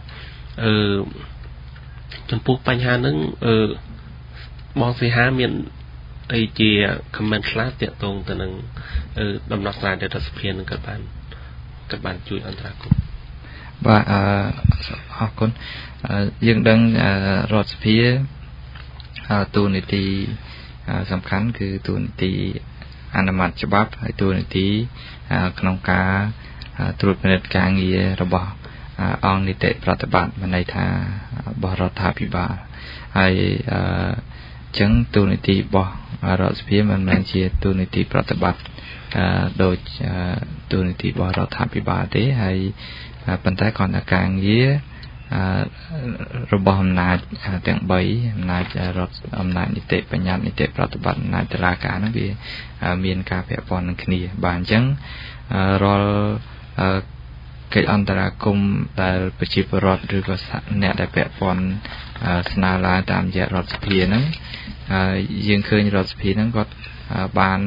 ចំពោះបញ្ហានឹងបងសីហាមានអីជា comment ខ្លះទាក់ទងទៅនឹងដំណោះស្រាយដែលរដ្ឋសភានឹងក៏បានជួយអន្តរាគមន៍បាទអរគុណយើងដឹងរដ្ឋសភាទូនីតិសំខាន់គឺទូនីតិអនុម័តច្បាប់ហើយទូនីតិក្នុងការត្រួតពិនិត្យការងាររបស់អង្គនីតិប្រតិបត្តិមានន័យថាបរដ្ឋាភិបាលហើយចឹងទូនីតិរបស់រដ្ឋសភាមិនមែនជាទូនីតិប្រតិបត្តិដូចទូនីតិរបស់រដ្ឋាភិបាលទេហើយប៉ុន្តែគ្រាន់តែការងាររបស់អំណាចទាំង3អំណាចរដ្ឋអំណាចនីតិបញ្ញត្តិនីតិប្រតិបត្តិអំណាចតុលាការហ្នឹងវាមានការពាក់ព័ន្ធនឹងគ្នាបាទអញ្ចឹងរាល់កិច្ចអន្តរាគមន៍ដែលប្រជាពលរដ្ឋឬក៏អ្នកដែលពាក់ព័ន្ធស្នើឡើងតាមរយៈរដ្ឋសភាហ្នឹងយើងឃើញរដ្ឋសភាហ្នឹងគាត់បាន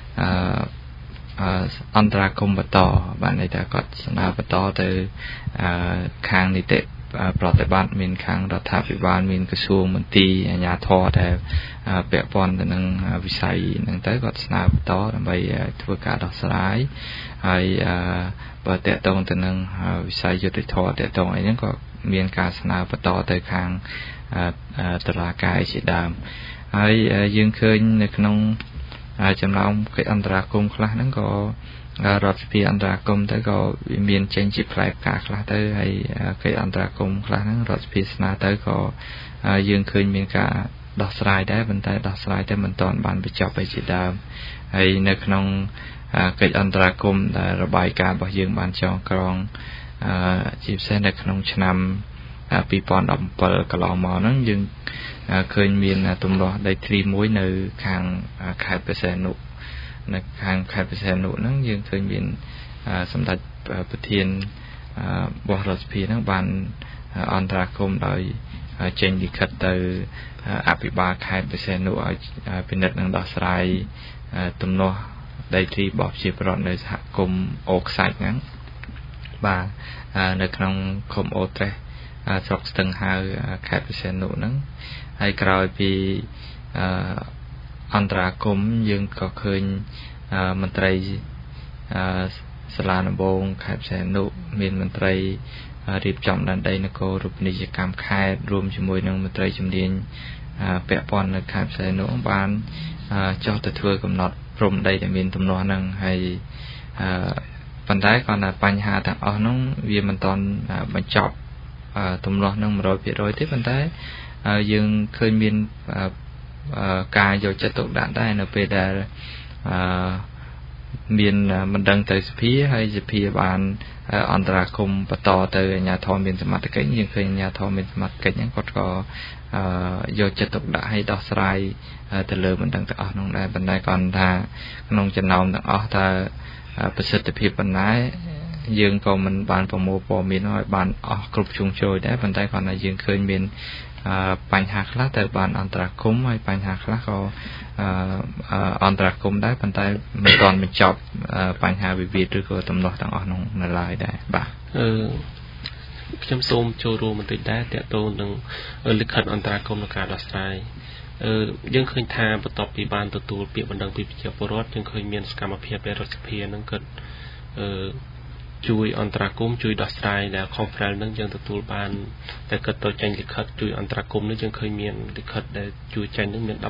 អន្តរាគមន៍បន្តបានន័យថាគាត់ស្នើបន្តទៅខាងនីតិប្រតិបត្តិមានខាងរដ្ឋាភិបាលមានក្រសួងមន្ទីរអាជ្ញាធរដែលពាក់ព័ន្ធទៅនឹងវិស័យហ្នឹងទៅគាត់ស្នើបន្តដើម្បីធ្វើការដោះស្រាយហើយបើតកតងទៅនឹងវិស័យយុត្តិធម៌តកតងអីហ្នឹងក៏មានការស្នើបន្តទៅខាងតុលាការជាដើមហើយយើងឃើញនៅក្នុងចំណោមកិច្ចអន្តរាគមន៍ខ្លះហ្នឹងក៏រដ្ឋសភាអន្តរាគមន៍ទៅក៏មានចេញជាផ្លែផ្កាខ្លះទៅហើយកិច្ចអន្តរាគមន៍ខ្លះហ្នឹងរដ្ឋសភាស្នើទៅក៏យើងឃើញមានការដោះស្រាយដែរប៉ុន្តែដោះស្រាយតែមិនទាន់បានបញ្ចប់ជាដើមហើយនៅក្នុងកិច្ចអន្តរាគមន៍ដែលរបាយការណ៍របស់យើងបានចងក្រងជាពិសេសនៅក្នុងឆ្នាំ2017កន្លងមកហ្នឹងយើងឃើញមានទម្លាស់ដីធ្លីមួយនៅខាងខេត្តបរសែននោះនៅខាងខេត្តបរសែននោះហ្នឹងយើងឃើញមានសម្ដេចប្រធានរបស់រដ្ឋសភាហ្នឹងបានអន្តរាគមន៍ដោយចេញលិខិតទៅអភិបាលខេត្តបរសែននោះឲ្យពិនិត្យនិងដោះស្រាយទំនាស់ដីធ្លីរបស់ប្រជាពលរដ្ឋនៅសហគមន៍អូខ្សាច់ហ្នឹងបាទនៅក្នុងឃុំអូត្រេសស្រុកស្ទឹងហៅខេត្តបរសែននោះហ្នឹងហើយក្រោយពីអន្តរាគមន៍យើងក៏ឃើញមន្ត្រីសាលាដំបងខេត្តបរសែននោះមានមន្ត្រីរៀបចំដែនដីនគររូបនីយកម្មខេត្តរួមជាមួយនឹងមន្ត្រីជំនាញពាក់ព័ន្ធនៅខេត្តបរសែននោះបានចុះទៅធ្វើកំណត់ព្រំដីដែលមានទំនាស់ហ្នឹងហើយប៉ុន្តែគាត់ថាបញ្ហាទាំងអស់ហ្នឹងវាមិនទាន់បញ្ចប់ទំនាស់ហ្នឹង 100% ទេប៉ុន្តែយើងឃើញមានការយកចិត្តទុកដាក់ដែរនៅពេលដែលមានមិនដឹងទៅសភាហើយសភាបានអន្តរាគមន៍បន្តទៅអាជ្ញាធរមានសមត្ថកិច្ចយើងឃើញអាជ្ញាធរមានសមត្ថកិច្ចហ្នឹងគាត់ក៏យកចិត្តទុកដាក់ឲ្យដោះស្រាយទៅលើមិនដឹងទាំងអស់នោះដែរប៉ុន្តែគាត់ថាក្នុងចំណោមទាំងអស់តើប្រសិទ្ធភាពប៉ុណ្ណាយើងក៏មិនបានប្រមូលព័ត៌មានឲ្យបានអស់គ្រប់ជ្រុងជ្រោយដែរប៉ុន្តែគាត់ថាយើងឃើញមានបញ្ហាខ្លះទៅបានអន្តរាគមន៍ហើយបញ្ហាខ្លះក៏អន្តរាគមន៍ដែរប៉ុន្តែមិនទាន់បញ្ចប់បញ្ហាវិវាទឬក៏ទំនាស់ទាំងអស់នោះនៅឡើយដែរបាទខ្ញុំសូមចូលរួមបន្តិចដែរតកតងនឹងលិខិតអន្តរាគមន៍នៃការដោះស្រាយយើងឃើញថាបន្ទាប់ពីបានទទួលពាក្យបណ្ដឹងពីប្រជាពលរដ្ឋយើងឃើញមានសកម្មភាពពីរដ្ឋសភានឹងគាត់ជួយអន្តរាគមន៍ជួយដោះស្រាយដែលខុសប្រែលនឹងយើងទទួលបានតែគាត់ទៅចេញលិខិតជួយអន្តរាគមន៍នេះយើងឃើញមានលិខិតដែលជួយចេញនឹងមាន19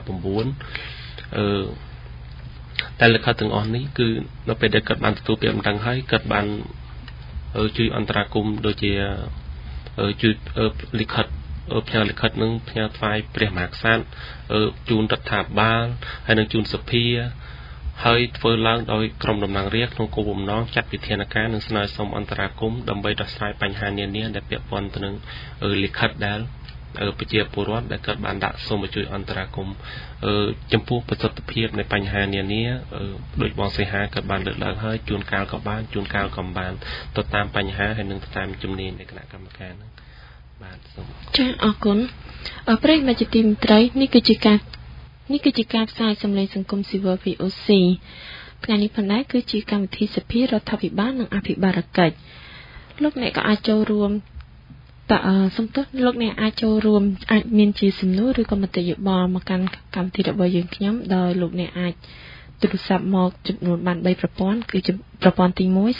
តែលិខិតទាំងអស់នេះគឺនៅពេលដែលគាត់បានទទួលពាក្យបណ្ដឹងហើយគាត់បានជួយអន្តរាគមន៍ដូចជាជួយលិខិតផ្ញើលិខិតនឹងផ្ញើថ្វាយព្រះមហាក្សត្រជូនរដ្ឋាភិបាលហើយនឹងជូនសភាហើយធ្វើឡើងដោយក្រុមតំណាងរាស្ត្រក្នុងគោលបំណងចាត់វិធានការនិងស្នើសុំអន្តរាគមន៍ដើម្បីដោះស្រាយបញ្ហានានាដែលពាក់ព័ន្ធទៅនឹងលិខិតដែលប្រជាពលរដ្ឋដែលកើតបានដាក់សូមជួយអន្តរាគមន៍ចំពោះប្រសិទ្ធភាពនៃបញ្ហានានាដោយបងសីហាក៏បានលើកឡើងហើយជួនកាលក៏បានជួនកាលក៏បានទៅតាមបញ្ហាហើយនឹងតាមជំនាញនៃគណៈកម្មការហ្នឹងបាទសូមចា៎អរគុណប្រិយមិត្តជាទីមេត្រីនេះគឺជាការផ្សាយសម្លេងសង្គមស៊ីវិល VOC ថ្ងៃនេះផងដែរគឺជាកម្មវិធីសភារដ្ឋាភិបាលនិងអភិបាលកិច្ចលោកអ្នកក៏អាចចូលរួមសំទោសលោកអ្នកអាចចូលរួមអាចមានជាសំណួរឬក៏មតិយោបល់មកកាន់កម្មវិធីរបស់យើងខ្ញុំដោយលោកអ្នកអាចទូរស័ព្ទមកចំនួនបាន3ប្រព័ន្ធគឺប្រព័ន្ធទី1 012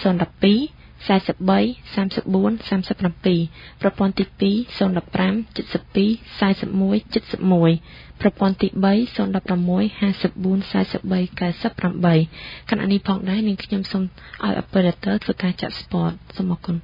43 34 37ប្រព័ន្ធទី2 015 72 41 71ប្រព័ន្ធទី3 016 54 43 98ខណៈនេះផងដែរនាងខ្ញុំសូមឲ្យ operator ធ្វើការចាក់ spot សូមអរគុណ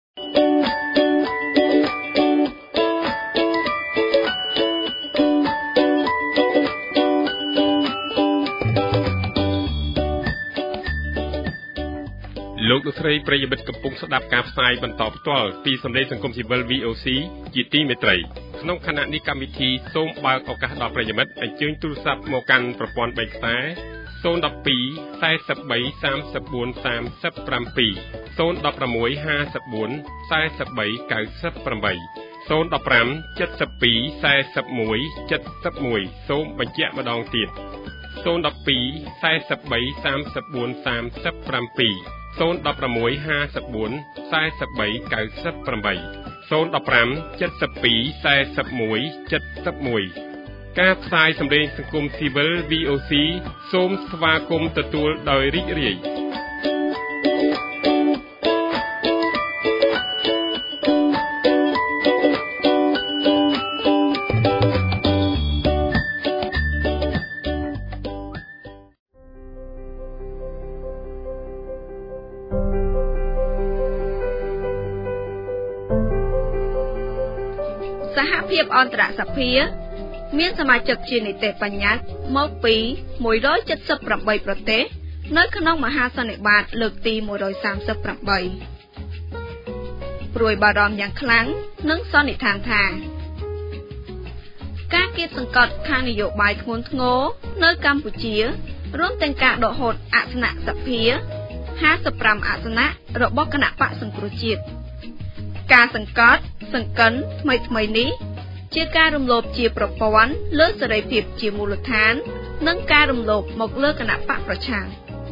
លោកលោកស្រីប្រិយមិត្តកំពុងស្ដាប់ការផ្សាយបន្តផ្ទាល់ពីសម្លេងសង្គមស៊ីវិល VOC ជាទីមេត្រីក្នុងខណៈនេះកម្មវិធីសូមបើកឱកាសដល់ប្រិយមិត្តអញ្ជើញទូរស័ព្ទមកកាន់ប្រព័ន្ធ3ខ្សែ012 43 34 37 016 54 43 98 015 72 41 71សូមបញ្ជាក់ម្ដងទៀត012 43 34 37 016 54 43 98 015 72 41 71ការផ្សាយសម្លេងសង្គមស៊ីវិល VOC សូមស្វាគមន៍ទទួលដោយរីករាយសហភាពអន្តរសភាមានសមាជិកជានីតិបញ្ញត្តិមកពី178ប្រទេសនៅក្នុងមហាសន្និបាតលើកទី138ព្រួយបារម្ភយ៉ាងខ្លាំងនិងសន្និដ្ឋានថាការគៀបសង្កត់ខាងនយោបាយធ្ងន់ធ្ងរនៅកម្ពុជារួមទាំងការដកហូតអាសនៈសភា55អាសនៈរបស់គណៈបកសង្គ្រោះជាតិការសង្កត់សង្កិនថ្មីនេះជាការរំលោភជាប្រព័ន្ធលើសេរីភាពជាមូលដ្ឋាននិងការរំលោភមកលើគណៈបកប្រឆាំង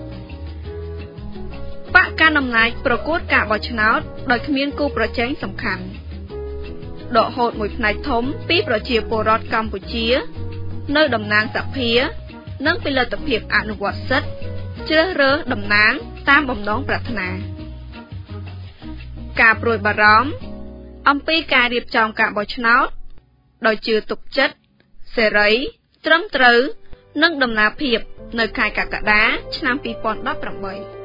បកកណ្ដាលអំណាចប្រកួតការបោះឆ្នោតដោយគ្មានគូប្រជែងសំខាន់ដកហូតមួយផ្នែកធំពីប្រជាពលរដ្ឋកម្ពុជានៅតំណាងសភានិងពីលទ្ធភាពអនុវត្តសិទ្ធិជ្រើសរើសតំណាងតាមបំណងប្រាថ្នាការព្រួយបារម្ភអំពីការរៀបចំការបោះឆ្នោតដោយជឿទុកចិត្តសេរីត្រឹមត្រូវនិងដំណាភាពនៅខែកក្កដាឆ្នាំ2018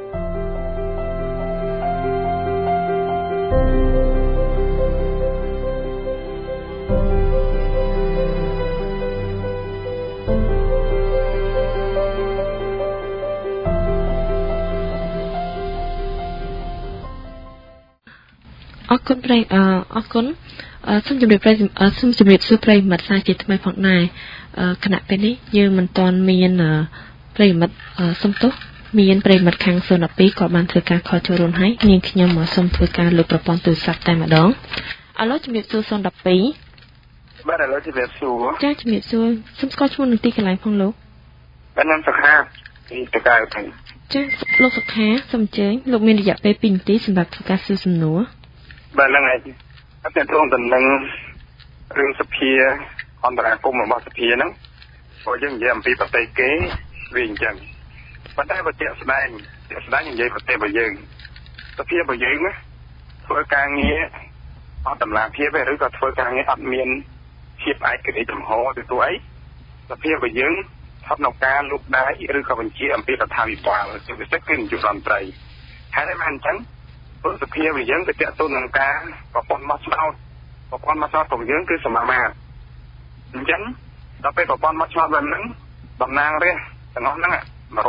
អរគុណសូមជម្រាបសួរប្រិយមិត្តសាជាថ្មីផងដែរគណៈពេលនេះយើងមិនទាន់មានប្រិយមិត្តសំទោសមានប្រិយមិត្តខាង012ក៏បានធ្វើការខលចូលរួមហើយនាងខ្ញុំសូមធ្វើការលើកប្រព័ន្ធទូរស័ព្ទតែម្ដងឥឡូវជម្រាបសួរ012 បាទឥឡូវជម្រាបសួរចាជម្រាបសួរសូមស្គាល់ឈ្មោះនិងទីកន្លែងផងលោកបាទខ្ញុំសុខាពីតកៅទៅចាលោកសុខាសូមអញ្ជើញលោកមានរយៈពេល2នាទីសម្រាប់ធ្វើការសួរសំណួរបាទហ្នឹងហើយអត់ទៅតំណែងរឿងសភាអន្តរាគមន៍របស់សភាហ្នឹងព្រោះយើងនិយាយអំពីប្រទេសគេវាអញ្ចឹងប៉ុន្តែបើជាក់ស្ដែងនិយាយប្រទេសរបស់យើងសភារបស់យើងណាធ្វើការងារអត់តម្លាភាពទេឬក៏ធ្វើការងារអត់មានភាពឯករាជ្យចំហទទួលអីសភារបស់យើងស្ថិតនៅការលូកដៃឬក៏បញ្ជាអំពីរដ្ឋាភិបាលជាពិសេសគឺនាយករដ្ឋមន្ត្រីហើយបានអញ្ចឹងព្រោះសភារបស់យើងទៅតាក់ទងនឹងការប្រព័ន្ធបោះឆ្នោតប្រព័ន្ធមកឆ្នោតរបស់យើងគឺសមាមាត្រអញ្ចឹងដល់ពេលប្រព័ន្ធមកឆ្នោតវិញហ្នឹងតំណាងរាស្ត្រទាំងអស់ហ្នឹង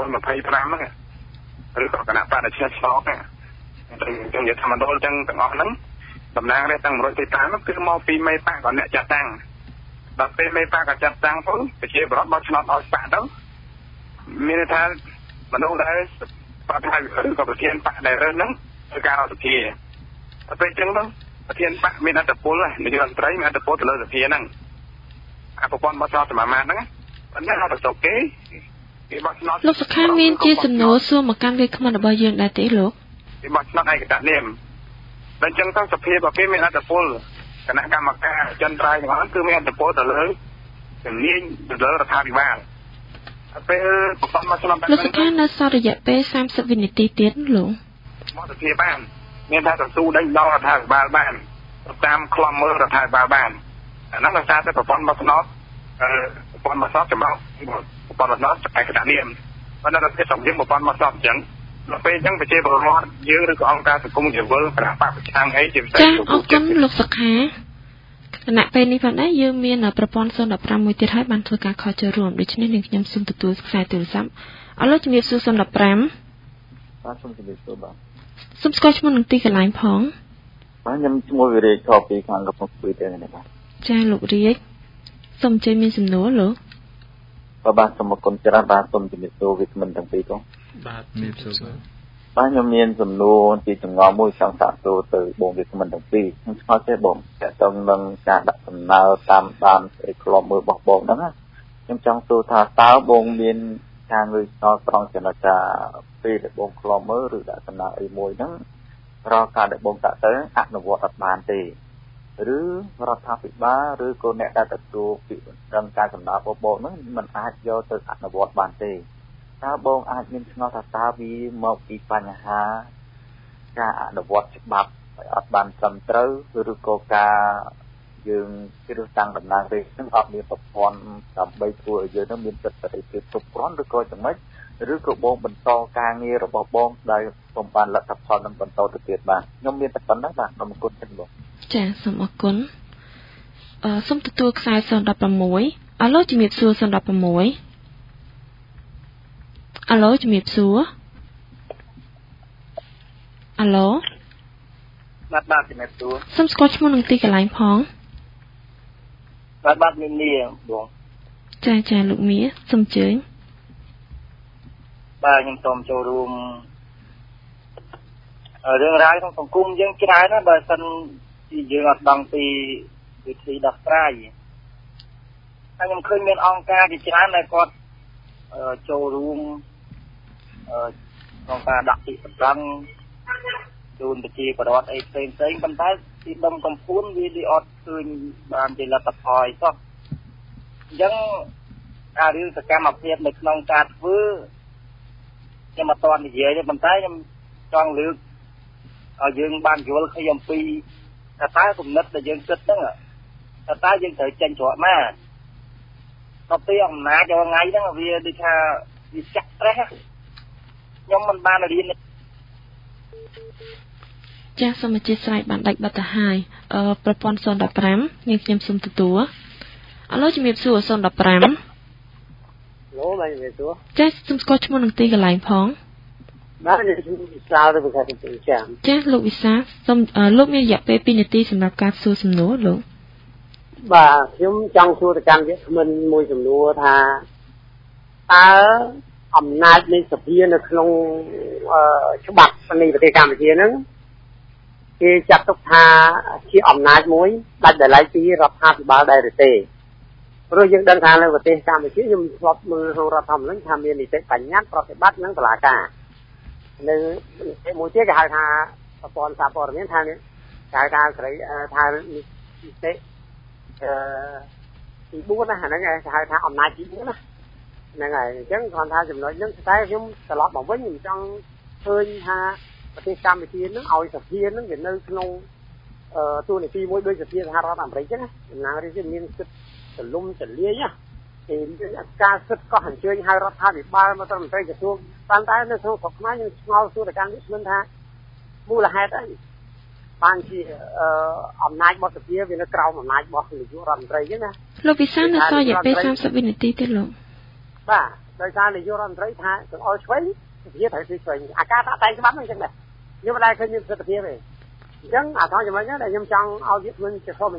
125ហ្នឹងឬក៏គណៈបកដែលឆ្នោតហ្នឹងអញ្ចឹងនិយាយថាមណ្ឌលទាំងអស់ហ្នឹងតំណាងរាស្ត្រទាំង125ហ្នឹងគឺមកពីមេបកក៏អ្នកចាត់តាំងដល់ពេលមេបកក៏ចាត់តាំងទៅប្រជាពលរដ្ឋមកឆ្នោតឲ្យបកទៅមានន័យថាមនុស្សដែលបកហើយឬក៏ប្រធានបកដែលរើសហ្នឹងគឺការរដ្ឋសភាដល់ពេលអញ្ចឹងទៅប្រធានបកមានអត្តពលនាយករដ្ឋមន្ត្រីមានអត្តពលទៅលើសភាហ្នឹងអាប្រព័ន្ធមកឆ្នោតសមាមាត្រហ្នឹងប៉ុន្តែអត់ទៅគេបោះឆ្នោតលោកសុខាមានជាសំណួរសួរមកកាន់វាគ្មិនរបស់យើងដែរទេលោកគេបោះឆ្នោតឯកតនាមតែអញ្ចឹងទៅសភារបស់គេមានអត្តពលគណៈកម្មការអចិន្ត្រៃយ៍ទាំងអស់គឺមានអត្តពលទៅលើជំនាញទៅលើរដ្ឋាភិបាលពេលប្រព័ន្ធមកឆ្នោតលោកសុខានៅសល់រយៈពេល30វិនាទីទៀតលោកមកសភាបានមានថាទៅស៊ូដេញដល់រដ្ឋាភិបាលបានតាមខ្លំមើលរដ្ឋាភិបាលបានអានោះដោយសារតែប្រព័ន្ធមកឆ្នោតប្រព័ន្ធមកឆ្នោតចំអកប្រព័ន្ធមកឆ្នោតឯកតនាមប៉ុន្តែដល់ពេលសម្រាប់ប្រព័ន្ធមកឆ្នោតអញ្ចឹងដល់ពេលអញ្ចឹងប្រជាពលរដ្ឋយើងឬក៏អង្គការសង្គមស៊ីវិលគណៈបកប្រឆាំងអីជាពិសេសចា៎អរគុណលោកសុខាគណៈពេលនេះផងដែរយើងមានប្រព័ន្ធ015មួយទៀតហើយបានធ្វើការខលចូលរួមដូច្នេះនឹងខ្ញុំសូមទទួលខ្សែទូរស័ព្ទអរលោកជំរាបសួរ015 បាទសូមជំរាបសួរបាទសូមស្គាល់ឈ្មោះនិងទីកន្លែងផងបាទខ្ញុំឈ្មោះវិរេកខពីខាងកំពង់ស្ពឺទេនេះបាទចា៎លោករាជសូមអញ្ជើញមានសំណួរលោកបាទសូមអរគុណច្រើនបាទសូមជំរាបសួរវិក្កាមទាំងពីរផងបាទជំរាបសួរបាទខ្ញុំមានសំណួរទីចង្អល់មួយចង់សាកសួរទៅបងវិក្កាមទាំងពីរខ្ញុំឆ្ងល់ទេបងតើតើនឹងការដាក់ដំណើរតាមបានឯក្លំមើលរបស់បងហ្នឹងណាខ្ញុំចង់សួរថាតើបងមានការងើយឆ្ងល់ត្រង់ចំណុចថាពេលដែលបងក្លំមើលឬដាក់ដំណើរអីមួយហ្នឹងរាល់ការដែលបងដាក់ទៅអនុវត្តអត់បានទេឬរដ្ឋាភិបាលឬក៏អ្នកដែលទទួលពីដឹងការកំណត់របស់បងហ្នឹងมันអាចយកទៅអនុវត្តបានទេតើបងអាចមានឆ្ងល់ថាតើវាមកពីបញ្ហាការអនុវត្តច្បាប់ឲ្យអត់បានត្រឹមត្រូវឬក៏ការយើងជ្រើសតាំងតំណាងរាស្ត្រហ្នឹងអត់មានប្រព័ន្ធដើម្បីធ្វើឲ្យយើងនឹងមានសិទ្ធិសេរីភាពគ្រប់គ្រាន់ឬក៏យ៉ាងម៉េចឬក៏បងបន្តការងាររបស់បងដែលពុំបានលទ្ធផលនឹងបន្តទៅទៀតបាទខ្ញុំមានតែប៉ុណ្ណឹងបាទសូមអរគុណចឹងបងចាសូមអរគុណសូមទទួលខ្សែ016អឡូជំរាបសួរ016អឡូជំរាបសួរអឡូបាទជំរាបសួរសូមស្គាល់ឈ្មោះនិងទីកន្លែងផងបាទមាននាងបងចាលោកមៀសូមអញ្ជើញបាទខ្ញុំសូមចូលរួមរឿងរ៉ាវក្នុងសង្គមយើងច្រើនណាស់បើសិនជាយើងអត់ដឹងពីវិធីដោះស្រាយហើយខ្ញុំឃើញមានអង្គការជាច្រើនដែលគាត់ចូលរួមក្នុងការដាក់ពាក្យបណ្ដឹងជូនប្រជាពលរដ្ឋអីផ្សេងប៉ុន្តែទីដុំកំភួនវាអត់ឃើញបានជាលទ្ធផលសោះអញ្ចឹងការរឿងសកម្មភាពនៅក្នុងការធ្វើខ្ញុំអត់ទាន់និយាយទេប៉ុន្តែខ្ញុំចង់លើកឲ្យយើងបានយល់គ្នាអំពីតើគំនិតដែលយើងគិតហ្នឹងតើយើងត្រូវចេញច្រកណាដល់ពេលអំណាចយកថ្ងៃហ្នឹងវាដូចថាវាចាក់ត្រេះខ្ញុំមិនបានរៀនចាសសូមអធិស្ឋានបានដាច់បាត់ទៅហើយប្រព័ន្ធ015នេះខ្ញុំសូមទទួលអឡូជំរាបសួរ015 ឡូបាយជំរាបសួរចាសសូមស្គាល់ឈ្មោះនិងទីកន្លែងផងបាទខ្ញុំវិសាលទៅប្រកាសទៅចាលោកវិសាលសូមលោកមានរយៈពេល2នាទីសម្រាប់ការសួរសំណួរលោកបាទខ្ញុំចង់សួរទៅកាន់វាគ្មិនមួយសំណួរថាតើអំណាចនៃសភានៅក្នុងច្បាប់នៃប្រទេសកម្ពុជាហ្នឹងគេចាត់ទុកថាជាអំណាចមួយដាច់ដោយឡែកពីរដ្ឋាភិបាលដែរឬទេព្រោះយើងដឹងថានៅប្រទេសកម្ពុជាខ្ញុំធ្លាប់មើលក្នុងរដ្ឋធម្មនុញ្ញថាមាននីតិបញ្ញត្តិប្រតិបត្តិនិងតុលាការនៅមួយទៀតគេហៅថាប្រព័ន្ធសារព័ត៌មានថាគេហៅថាស្រីថានីតិទី4ណាហ្នឹងគេហៅថាអំណាចទី4ណាហ្នឹងហើយអញ្ចឹងគាត់ថាចំណុចហ្នឹងតែខ្ញុំត្រឡប់មកវិញខ្ញុំចង់ឃើញថាប្រទេសកម្ពុជាហ្នឹងឲ្យសភាហ្នឹងវានៅក្នុងទូនីតិមួយដូចសភាសហរដ្ឋអាមេរិកហ្នឹងណាតំណាងរាស្ត្រមានសិទ្ធិទលំទលាយណាគេការសិទ្ធិក៏អញ្ជើញឲ្យរដ្ឋាភិបាលមកទៅមន្ត្រីក្រសួងប៉ុន្តែនៅក្នុងស្រុកខ្មែរយើងឆ្ងល់សួរទៅកាន់វិស្វនថាមូលហេតុអីបានជាអំណាចរបស់សភាវានៅក្រោមអំណាចរបស់នាយករដ្ឋមន្ត្រីអញ្ចឹងណាលោកវិសាលនៅសល់រយៈពេល30វិនាទីទៀតលោកបាទដោយសារនាយករដ្ឋមន្ត្រីថាទាំងអស់ឆ្វេងសភាត្រូវឆ្វេងអាការតាក់តែងច្បាប់ហ្នឹងអញ្ចឹងដែរខ្ញុំមិនដែលឃើញមានប្រសិទ្ធភាពទេអញ្ចឹងអាថោចំណុចហ្នឹងដែលខ្ញុំចង់ឲ្យវាធ្វើជាធំ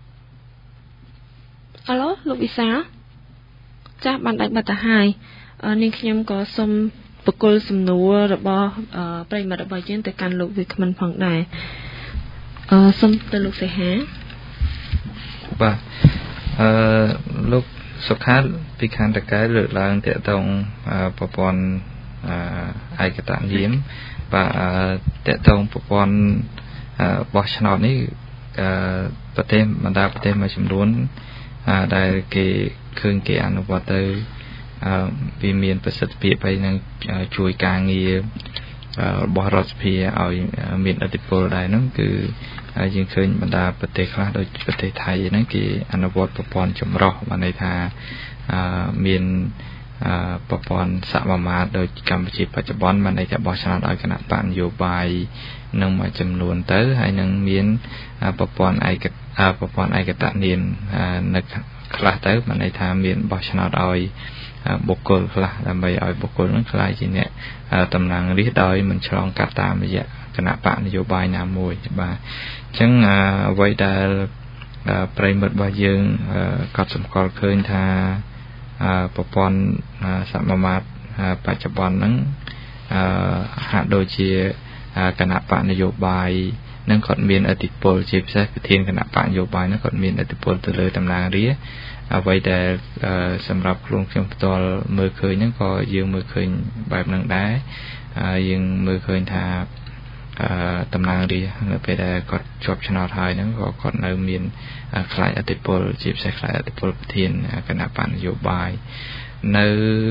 អាឡូលោកវិសាលចាស់បានដាច់បាត់ទៅហើយនាងខ្ញុំក៏សូមបកគលសំណួររបស់ប្រិមត្តរបស់យើងទៅកាន់លោកវិក្មិនផងដែរសូមទៅលោកសេហាបាទលោកសុខាពីខាងតកែលើកឡើងតកតងប្រព័ន្ធឯកតនាមបាទតកតងប្រព័ន្ធបោះឆ្នោតនេះប្រទេសបណ្ដាប្រទេសមួយចំនួនដែលគេឃើញគេអនុវត្តទៅវាមានប្រសិទ្ធភាពហើយនឹងជួយការងាររបស់រដ្ឋសភាឲ្យមានឥទ្ធិពលដែរហ្នឹងគឺយើងឃើញបណ្ដាប្រទេសខ្លះដូចប្រទេសថៃហ្នឹងគេអនុវត្តប្រព័ន្ធចម្រុះបានន័យថាមានប្រព័ន្ធសមាមាត្រដូចកម្ពុជាបច្ចុប្បន្នបានន័យថាបោះឆ្នោតឲ្យគណៈបកនយោបាយនឹងមួយចំនួនទៅហើយនឹងមានប្រព័ន្ធឯកតនាមនៅខ្លះទៅបានន័យថាមានបោះឆ្នោតឲ្យបុគ្គលខ្លះដើម្បីឲ្យបុគ្គលនឹងខ្លាយជាអ្នកតំណាងរាស្ត្រដោយមិនឆ្លងកាត់តាមរយៈគណៈបកនយោបាយណាមួយបាទអញ្ចឹងអ្វីដែលប្រិមិត្តរបស់យើងកត់សម្គាល់ឃើញថាប្រព័ន្ធសមាមាត្របច្ចុប្បន្នហ្នឹងហាក់ដូចជាគណៈបកនយោបាយនឹងគាត់មានឥទ្ធិពលជាពិសេសប្រធានគណៈបកនយោបាយនឹងគាត់មានឥទ្ធិពលទៅលើតំណាងរាស្ត្រអ្វីដែលសម្រាប់ខ្លួនខ្ញុំផ្ទាល់មើលឃើញហ្នឹងក៏យើងមើលឃើញបែបហ្នឹងដែរយើងមើលឃើញថាតំណាងរាស្ត្រនៅពេលដែលគាត់ជាប់ឆ្នោតហើយហ្នឹងក៏គាត់នៅមានខ្លាយឥទ្ធិពលជាពិសេសខ្លាយឥទ្ធិពលប្រធានគណៈបកនយោបាយនៅ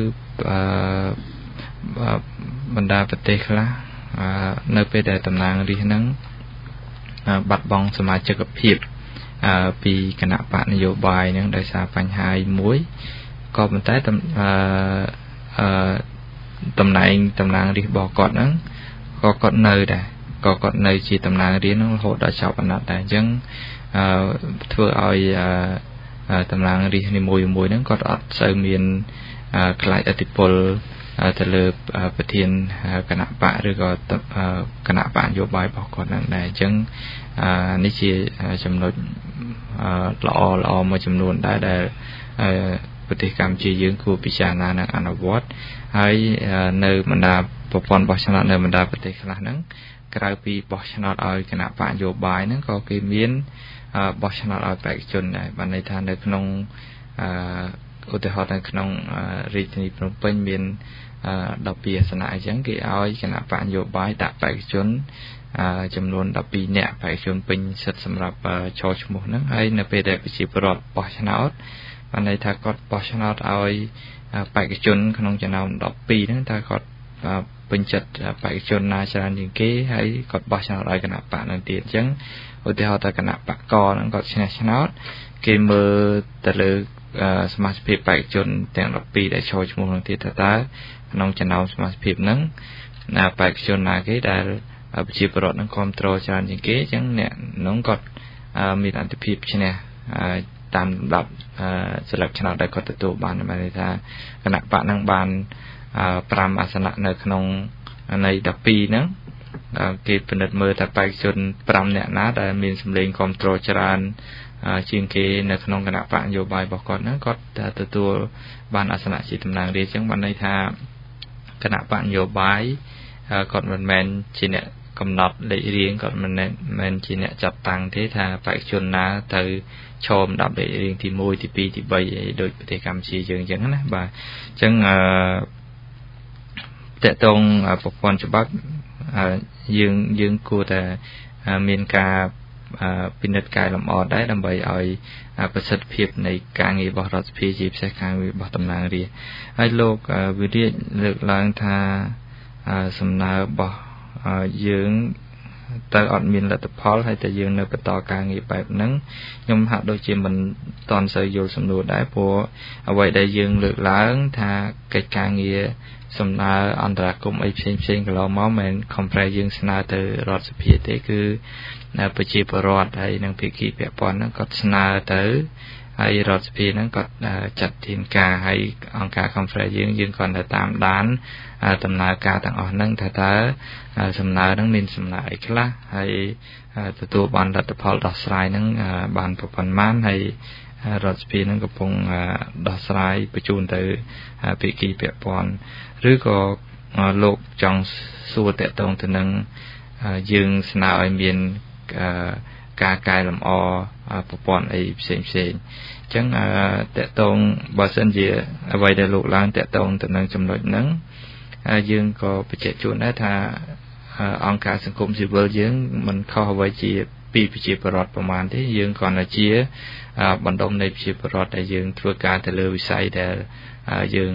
បណ្ដាប្រទេសខ្លះនៅពេលដែលតំណាងរាស្ត្រហ្នឹងបាត់បង់សមាជិកភាពពីគណៈបកនយោបាយហ្នឹងដោយសារបញ្ហាមួយក៏ប៉ុន្តែតំណែងតំណាងរាស្ត្ររបស់គាត់ហ្នឹងក៏គាត់នៅដែរក៏គាត់នៅជាតំណាងរាស្ត្រហ្នឹងរហូតដល់ចប់អាណត្តិដែរអញ្ចឹងធ្វើឲ្យតំណាងរាស្ត្រនីមួយៗហ្នឹងគាត់អត់សូវមានខ្លាយឥទ្ធិពលទៅលើប្រធានគណៈបកឬក៏គណៈបកនយោបាយរបស់គាត់ហ្នឹងដែរអញ្ចឹងនេះជាចំណុចល្អមួយចំនួនដែរដែលប្រទេសកម្ពុជាយើងគួរពិចារណានិងអនុវត្តហើយនៅបណ្ដាប្រព័ន្ធបោះឆ្នោតនៅបណ្ដាប្រទេសខ្លះហ្នឹងក្រៅពីបោះឆ្នោតឲ្យគណៈបកនយោបាយហ្នឹងក៏គេមានបោះឆ្នោតឲ្យបេក្ខជនដែរបានន័យថានៅក្នុងឧទាហរណ៍នៅក្នុងរាជធានីភ្នំពេញមាន12អាសនៈអញ្ចឹងគេឲ្យគណៈបកនយោបាយដាក់បេក្ខជនចំនួន12នាក់បេក្ខជនពេញសិទ្ធិសម្រាប់ចូលឈ្មោះហ្នឹងហើយនៅពេលដែលប្រជាពលរដ្ឋបោះឆ្នោតបានន័យថាគាត់បោះឆ្នោតឲ្យបេក្ខជនក្នុងចំណោម12ហ្នឹងតើគាត់ពេញចិត្តបេក្ខជនណាច្រើនជាងគេហើយគាត់បោះឆ្នោតឲ្យគណៈបកហ្នឹងទៀតអញ្ចឹងឧទាហរណ៍ថាគណៈបកកហ្នឹងគាត់ឈ្នះឆ្នោតគេមើលទៅលើសមាជិកបេក្ខជនទាំង12ដែលចូលឈ្មោះនឹងទៀតតើក្នុងចំណោមសមាជិកហ្នឹងបេក្ខជនណាគេដែលប្រជាពលរដ្ឋនឹងគ្រប់គ្រងច្រើនជាងគេអញ្ចឹងអ្នកនោះគាត់មានអត្ថភាពឈ្នះតាមលំដាប់សិលឹកឆ្នោតដែលគាត់ទទួលបានបានន័យថាគណៈបកហ្នឹងបាន5អាសនៈនៅក្នុងនៃ12ហ្នឹងគេពិនិត្យមើលថាបេក្ខជន5នាក់ណាដែលមានសម្លេងគ្រប់គ្រងច្រើនជាងគេនៅក្នុងគណៈបកនយោបាយរបស់គាត់ហ្នឹងគាត់ទទួលបានអាសនៈជាតំណាងរាស្ត្រអញ្ចឹងបានន័យថាគណៈបកនយោបាយគាត់មិនមែនជាអ្នកកំណត់លេខរៀងគាត់មិនមែនជាអ្នកចាត់តាំងទេថាបេក្ខជនណាទៅឈរលំដាប់លេខរៀងទី1ទី2ទី3អីដូចប្រទេសកម្ពុជាយើងអញ្ចឹងណាបាទអញ្ចឹងតកតងប្រព័ន្ធច្បាប់យើងគួរតែមានការពិនិត្យកែលម្អដែរដើម្បីឲ្យប្រសិទ្ធភាពនៃការងាររបស់រដ្ឋសភាជាពិសេសការងាររបស់តំណាងរាស្ត្រហើយលោកវិរិយលើកឡើងថាសំណើរបស់យើងតើអត់មានលទ្ធផលហើយតែយើងនៅបន្តការងារបែបហ្នឹងខ្ញុំហាក់ដូចជាមិនតន់សូវយល់សំណួរដែរព្រោះអ្វីដែលយើងលើកឡើងថាកិច្ចការងារសំណើអន្តរាគមន៍អីផ្សេងៗកន្លងមកមិនខំប្រែយើងស្នើទៅរដ្ឋសភាទេគឺប្រជាពលរដ្ឋហើយនិងភាគីពាក់ព័ន្ធហ្នឹងគាត់ស្នើទៅហើយរដ្ឋសភាហ្នឹងគាត់ចាត់ធានការហើយអង្គការ Conference យើងគាត់ទៅតាមដានដំណើរការទាំងអស់ហ្នឹងថាតើសំណើហ្នឹងមានសំណើអីខ្លះហើយទទួលបានលទ្ធផលដោះស្រាយហ្នឹងបានប៉ុន្មានហើយរដ្ឋសភាហ្នឹងកំពុងដោះស្រាយបញ្ជូនទៅភាគីពាក់ព័ន្ធឬក៏លោកចង់សួរតកតងទៅនឹងយើងស្នើឲ្យមានការកែលម្អប្រព័ន្ធអីផ្សេងៗអញ្ចឹងតកតងបើសិនជាអ្វីដែលលោកឡើងតកតងទៅនឹងចំណុចហ្នឹងយើងក៏បញ្ជាក់ជូនដែរថាអង្គការសង្គមស៊ីវិលយើងមិនខុសអ្វីជាពីប្រជាពលរដ្ឋប្រមាណទេយើងគ្រាន់តែជាបណ្ដុំនៃប្រជាពលរដ្ឋដែលយើងធ្វើការទៅលើវិស័យដែលយើង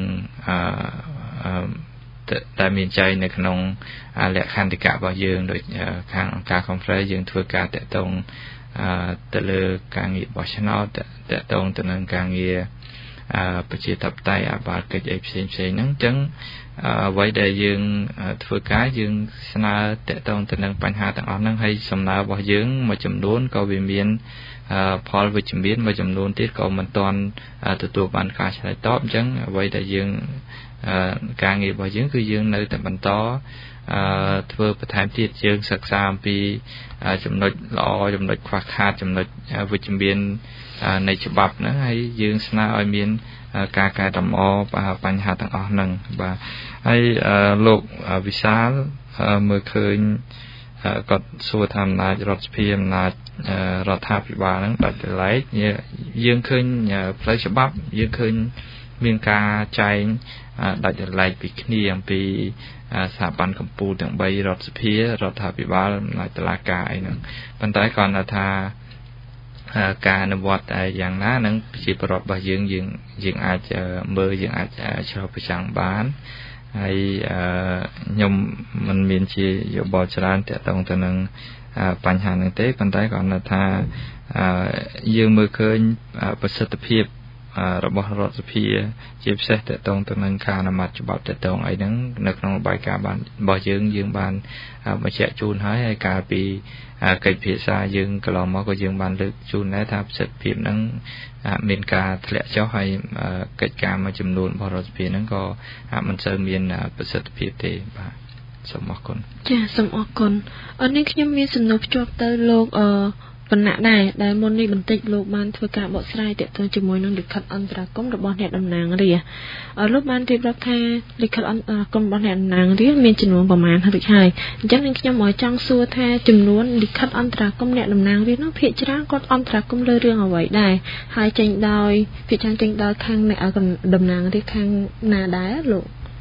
តែមានចែងនៅក្នុងលក្ខន្តិកៈរបស់យើងដោយខាងអង្គការ Conference យើងធ្វើការតាក់ទងទៅលើការងារបោះឆ្នោតតាក់ទងទៅនឹងការងារប្រជាធិបតេយ្យអបាលកិច្ចអីផ្សេងៗហ្នឹងអញ្ចឹងអ្វីដែលយើងធ្វើការយើងស្នើតាក់ទងទៅនឹងបញ្ហាទាំងអស់ហ្នឹងហើយសំណើរបស់យើងមួយចំនួនក៏វាមានផលវិជ្ជមានមួយចំនួនទៀតក៏មិនទាន់ទទួលបានការឆ្លើយតបអញ្ចឹងអ្វីដែលយើងការងាររបស់យើងគឺយើងនៅតែបន្តធ្វើបន្ថែមទៀតយើងសិក្សាអំពីចំណុចល្អចំណុចខ្វះខាតចំណុចវិជ្ជមាននៃច្បាប់ហ្នឹងហើយយើងស្នើឲ្យមានការកែតម្រូវបញ្ហាទាំងអស់ហ្នឹងបាទហើយលោកវិសាលមើលឃើញគាត់សួរថាអំណាចរដ្ឋសភាអំណាចរដ្ឋាភិបាលហ្នឹងដាច់ដោយឡែកយើងឃើញផ្លូវច្បាប់យើងឃើញមានការចែងដាច់ដោយឡែកពីគ្នាអំពីស្ថាប័នកម្ពុជាទាំង3រដ្ឋសភារដ្ឋាភិបាលអំណាចតុលាការអីហ្នឹងប៉ុន្តែគ្រាន់តែថាការអនុវត្តយ៉ាងណានឹងប្រជាពលរដ្ឋរបស់យើងអាចមើលយើងអាចឆ្លុះប្រចាំបានហើយខ្ញុំមិនមានជាយោបល់ច្រើនទាក់ទងទៅនឹងបញ្ហាហ្នឹងទេប៉ុន្តែគ្រាន់តែថាយើងមើលឃើញប្រសិទ្ធភាពរបស់រដ្ឋសភាជាពិសេសតកតងទៅនឹងការអនុម័តច្បាប់តកតងអីហ្នឹងនៅក្នុងរបាយការណ៍របស់យើងបានបញ្ជាក់ជូនហើយកាលពីកិច្ចពិភាក្សាយើងកន្លងមកក៏យើងបានលើកជូនដែរថាប្រសិទ្ធភាពហ្នឹងមានការធ្លាក់ចុះហើយកិច្ចការមួយចំនួនរបស់រដ្ឋសភាហ្នឹងក៏មិនសូវមានប្រសិទ្ធភាពទេបាទសូមអរគុណចាសូមអរគុណនេះខ្ញុំមានសំណួរភ្ជាប់ទៅលោកបណ្ណៈដែរដែលមុននេះបន្តិចលោកបានធ្វើការបកស្រាយទាក់ទងជាមួយនឹងលិខិតអន្តរាគមន៍របស់អ្នកតំណាងរាស្ត្រលោកបានរៀបរាប់ថាលិខិតអន្តរាគមន៍របស់អ្នកតំណាងរាស្ត្រមានចំនួនប្រមាណរួចហើយអញ្ចឹងខ្ញុំចង់សួរថាចំនួនលិខិតអន្តរាគមន៍អ្នកតំណាងរាស្ត្រនោះភាគច្រើនគាត់អន្តរាគមន៍លើរឿងអ្វីដែរហើយចេញដោយភាគច្រើនចេញដោយខាងអ្នកតំណាងរាស្ត្រខាងណាដែរលោក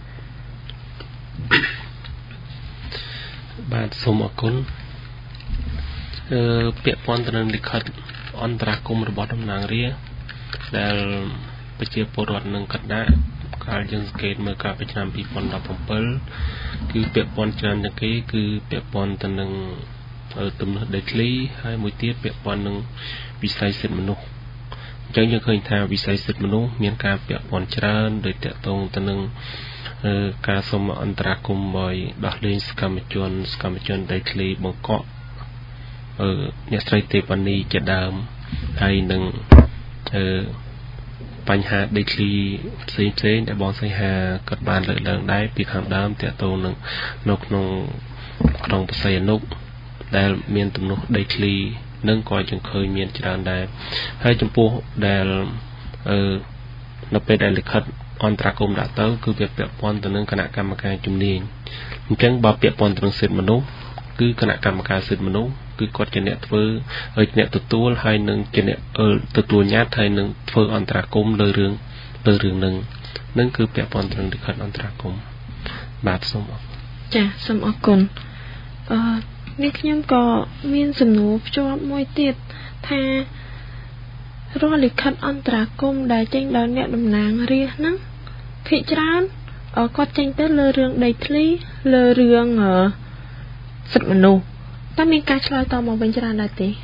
បាទសូមអរគុណពាក់ព័ន្ធទៅនឹងលិខិតអន្តរាគមន៍របស់តំណាងរាស្ត្រដែលប្រជាពលរដ្ឋនឹងកណ្ដាលកាលយើងសង្កេតមើលកាលពីឆ្នាំ2017គឺពាក់ព័ន្ធច្រើនជាងគេគឺពាក់ព័ន្ធទៅនឹងទំនាស់ដីធ្លីហើយមួយទៀតពាក់ព័ន្ធនឹងវិស័យសិទ្ធិមនុស្សអញ្ចឹងយើងឃើញថាវិស័យសិទ្ធិមនុស្សមានការពាក់ព័ន្ធច្រើនដោយតាក់ទងទៅនឹងការសូមអន្តរាគមន៍ឲ្យដោះលែងសកម្មជនដីធ្លីបង្កក់អ្នកស្រីទេវនីជាដើមហើយនឹងបញ្ហាដីធ្លីផ្សេងដែលបងសីហាគាត់បានលើកឡើងដែរពីខាងដើមតាក់ទងនឹងនៅក្នុងក្រុងបរសៃអនុដែលមានទំនាស់ដីធ្លីនឹងក៏យើងឃើញមានច្រើនដែរហើយចំពោះដែលនៅពេលដែលលិខិតអន្តរាគមន៍ដាក់ទៅគឺវាពាក់ព័ន្ធទៅនឹងគណៈកម្មការជំនាញអញ្ចឹងបើពាក់ព័ន្ធទៅនឹងសិទ្ធិមនុស្សគឺគណៈកម្មការសិទ្ធិមនុស្សគឺគាត់ជាអ្នកធ្វើហើយអ្នកទទួលហើយនឹងជាអ្នកទទួលញត្តិហើយនឹងធ្វើអន្តរាគមន៍លើរឿងនឹងគឺពាក់ព័ន្ធទៅនឹងលិខិតអន្តរាគមន៍បាទសូមអរគុណចាសូមអរគុណនេះខ្ញុំក៏មានសំណួរភ្ជាប់មួយទៀតថារាល់លិខិតអន្តរាគមន៍ដែលចេញដោយអ្នកតំណាងរាស្ត្រហ្នឹងភាគច្រើនគាត់ចេញទៅលើរឿងដីធ្លីលើរឿងសិទ្ធិមនុស្សតើមានការឆ្លើយតបមកវិញច្រើនដែរទេ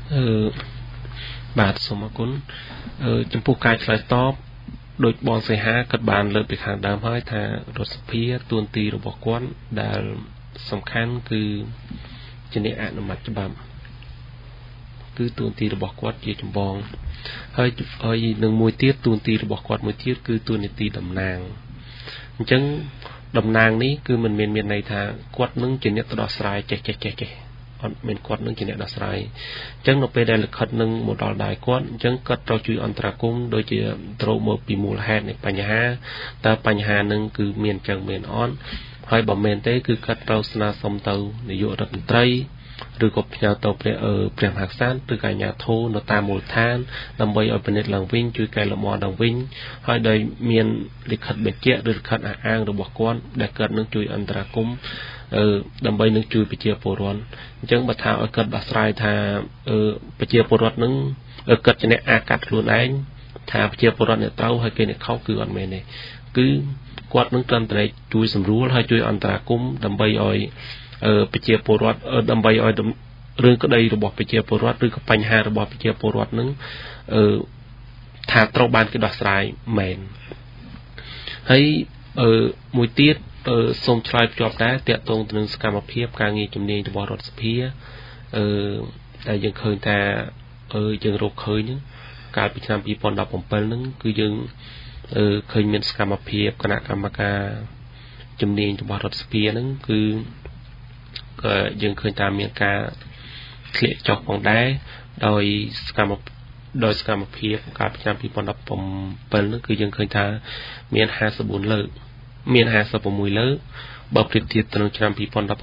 បាទសូមអរគុណចំពោះការឆ្លើយតបដោយបងសីហាគាត់បានលើកពីខាងដើមហើយថារដ្ឋសភាទួនាទីរបស់គាត់ដែលសំខាន់គឺជាអ្នកអនុម័តច្បាប់គឺទួនាទីរបស់គាត់ជាចម្បងហើយនឹងមួយទៀតទួនាទីរបស់គាត់មួយទៀតគឺទួនាទីតំណាងអញ្ចឹងតំណាងនេះគឺមិនមានន័យថាគាត់នឹងជាអ្នកដោះស្រាយចេះអត់មានគាត់នឹងជាអ្នកដោះស្រាយអញ្ចឹងនៅពេលដែលលិខិតនឹងមកដល់ដៃគាត់អញ្ចឹងគាត់ត្រូវជួយអន្តរាគមន៍ដូចជាត្រូវមកពីមូលហេតុនៃបញ្ហាតើបញ្ហានឹងគឺមានចឹងមានអត់ហើយបើមែនទេគឺគាត់ត្រូវស្នើសុំទៅនាយករដ្ឋមន្ត្រីឬក៏ផ្ញើទៅព្រះមហាក្សត្រឬក៏អាជ្ញាធរនៅតាមមូលដ្ឋានដើម្បីឲ្យពិនិត្យឡើងវិញជួយកែលម្អឡើងវិញហើយដោយមានលិខិតបញ្ជាក់ឬលិខិតអះអាងរបស់គាត់ដែលគាត់នឹងជួយអន្តរាគមន៍ដើម្បីនឹងជួយប្រជាពលរដ្ឋអញ្ចឹងបើថាឲ្យគាត់ដោះស្រាយថាប្រជាពលរដ្ឋនឹងគាត់ជាអ្នកអាកាត់ខ្លួនឯងថាប្រជាពលរដ្ឋអ្នកត្រូវហើយគេអ្នកខុសគឺអត់មែនទេគឺគាត់នឹងត្រឹមតែជួយសម្រួលហើយជួយអន្តរាគមន៍ដើម្បីឲ្យប្រជាពលរដ្ឋដើម្បីឲ្យរឿងក្តីរបស់ប្រជាពលរដ្ឋឬក៏បញ្ហារបស់ប្រជាពលរដ្ឋនឹងថាត្រូវបានគេដោះស្រាយមែនហើយមួយទៀតសូមឆ្លើយភ្ជាប់ដែរតាក់ទងទៅនឹងសកម្មភាពការងារជំនាញរបស់រដ្ឋសភាដែលយើងឃើញថាយើងរកឃើញហ្នឹងកាលពីឆ្នាំ2017ហ្នឹងគឺយើងឃើញមានសកម្មភាពគណៈកម្មការជំនាញរបស់រដ្ឋសភាហ្នឹងគឺយើងឃើញថាមានការធ្លាក់ចុះផងដែរដោយសកម្មភាពកាលពីឆ្នាំ2017ហ្នឹងគឺយើងឃើញថាមាន54លើកមាន56លើកបើប្រៀបធៀបទៅនឹងឆ្នាំ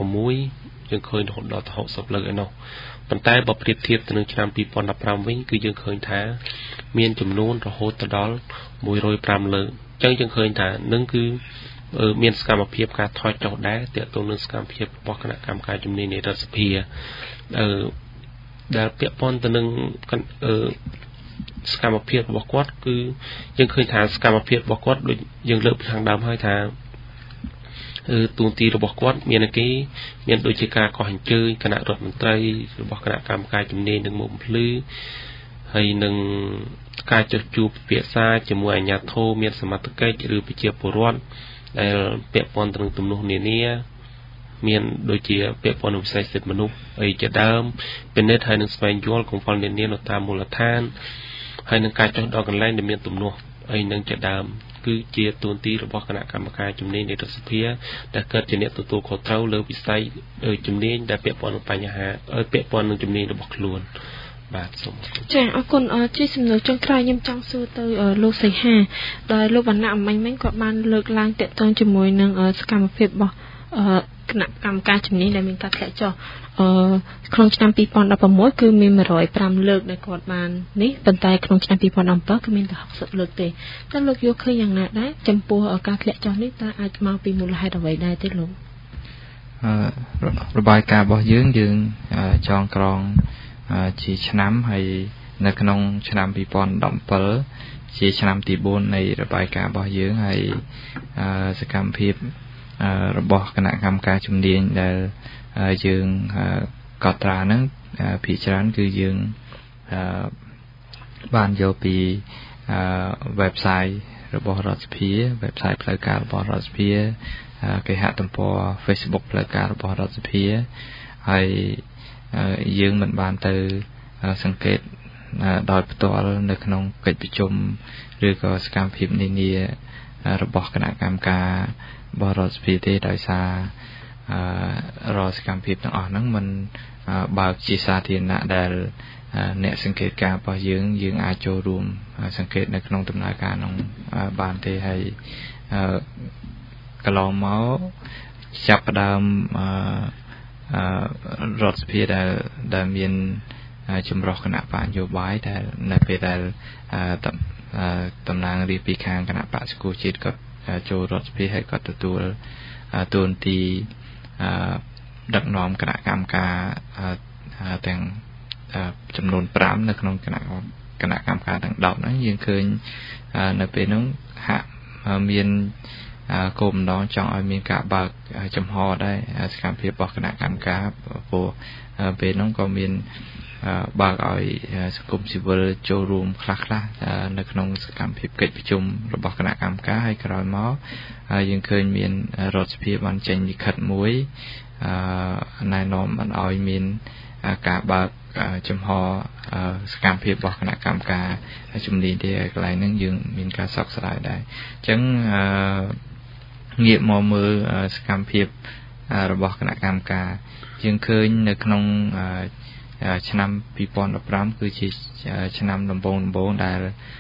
2016យើងឃើញរហូតដល់ទៅ60លើកឯណោះប៉ុន្តែបើប្រៀបធៀបទៅនឹងឆ្នាំ2015វិញគឺយើងឃើញថាមានចំនួនរហូតដល់105លើកអញ្ចឹងយើងឃើញថានឹងគឺមានសកម្មភាពការថយចុះដែរទាក់ទងនឹងសកម្មភាពរបស់គណៈកម្មការជំនាញនៃរដ្ឋសភាដែលពាក់ព័ន្ធទៅនឹងសកម្មភាពរបស់គាត់គឺយើងឃើញថាសកម្មភាពរបស់គាត់ដូចយើងលើកពីខាងដើមហើយថាទូនាទីរបស់គាត់មានដូចជាការកោះអញ្ជើញគណៈរដ្ឋមន្ត្រីរបស់គណៈកម្មការជំនាញនឹងមកបំភ្លឺហើយនឹងការចុះជួបពិភាក្សាជាមួយអាជ្ញាធរមានសមត្ថកិច្ចឬប្រជាពលរដ្ឋដែលពាក់ព័ន្ធទៅនឹងទំនាស់នានាមានដូចជាពាក់ព័ន្ធនឹងវិស័យសិទ្ធិមនុស្សអីជាដើមពិនិត្យហើយនឹងស្វែងយល់កង្វល់នានានៅតាមមូលដ្ឋានហើយនឹងការចុះដល់កន្លែងដែលមានទំនាស់អីនឹងជាដើមគឺជាទូនាទីរបស់គណៈកម្មការជំនាញនៃរដ្ឋសភាដែលកើតជាអ្នកទទួលខុសត្រូវលើវិស័យជំនាញដែលពាក់ព័ន្ធនឹងបញ្ហាពាក់ព័ន្ធនឹងជំនាញរបស់ខ្លួនបាទសូមចាអរគុណជាសំណួរចុងក្រោយខ្ញុំចង់សួរទៅលោកសីហាដែលលោកវណ្ណៈអំញ្ញមិញគាត់បានលើកឡើងទាក់ទងជាមួយនឹងសកម្មភាពរបស់គណៈកម្មការជំនាញដែលមានការធ្លាក់ចុះក្នុងឆ្នាំ2016គឺមាន105លើកដែលគាត់បាននេះប៉ុន្តែក្នុងឆ្នាំ2017គឺមានតែ60លើកទេតើលោកយល់ឃើញយ៉ាងណាដែរចំពោះការធ្លាក់ចុះនេះតើអាចមកពីមូលហេតុអ្វីដែរទេលោករបាយការណ៍របស់យើងចងក្រងជាឆ្នាំហើយនៅក្នុងឆ្នាំ2017ជាឆ្នាំទី4នៃរបាយការណ៍របស់យើងហើយសកម្មភាពរបស់គណៈកម្មការជំនាញដែលយើងកត់ត្រាហ្នឹងភាគច្រើនគឺយើងបានយកពីwebsite របស់រដ្ឋសភា website ផ្លូវការរបស់រដ្ឋសភាគេហទំព័រ Facebook ផ្លូវការរបស់រដ្ឋសភាហើយយើងមិនបានទៅសង្កេតដោយផ្ទាល់នៅក្នុងកិច្ចប្រជុំឬក៏សកម្មភាពនានារបស់គណៈកម្មការបរដ្ឋសភាទេដោយសាររាល់សកម្មភាពទាំងអស់ហ្នឹងมันបើកជាសាធារណៈដែលអ្នកសង្កេតការរបស់យើងអាចចូលរួមសង្កេតនៅក្នុងដំណើរការនោះបានទេហើយកន្លងមកចាប់ផ្ដើមរដ្ឋសភាដែលមានចម្រុះគណៈបកនយោបាយតែនៅពេលដែលតំណាងរាស្ត្រពីខាងគណៈបកសង្គ្រោះជាតិក៏ចូលរដ្ឋសភាហើយក៏ទទួលទូនាទីដឹកនាំគណៈកម្មការទាំងចំនួន5នៅក្នុងគណៈកម្មការទាំង10ហ្នឹងយើងឃើញនៅពេលនោះហាក់មានគោលបំណងចង់ឲ្យមានការបើកចំហដែរសកម្មភាពរបស់គណៈកម្មការព្រោះពេលនោះក៏មានបើកឲ្យសង្គមស៊ីវិលចូលរួមខ្លះនៅក្នុងសកម្មភាពកិច្ចប្រជុំរបស់គណៈកម្មការហើយក្រោយមកយើងឃើញមានរដ្ឋសភាបានចេញលិខិតមួយណែនាំមិនឲ្យមានការបើកចំហសកម្មភាពរបស់គណៈកម្មការជំនាញទេកន្លែងហ្នឹងយើងមានការសោកស្ដាយដែរអញ្ចឹងងាកមកមើលសកម្មភាពរបស់គណៈកម្មការយើងឃើញនៅក្នុងឆ្នាំ2015គឺជាឆ្នាំដំបូងដែល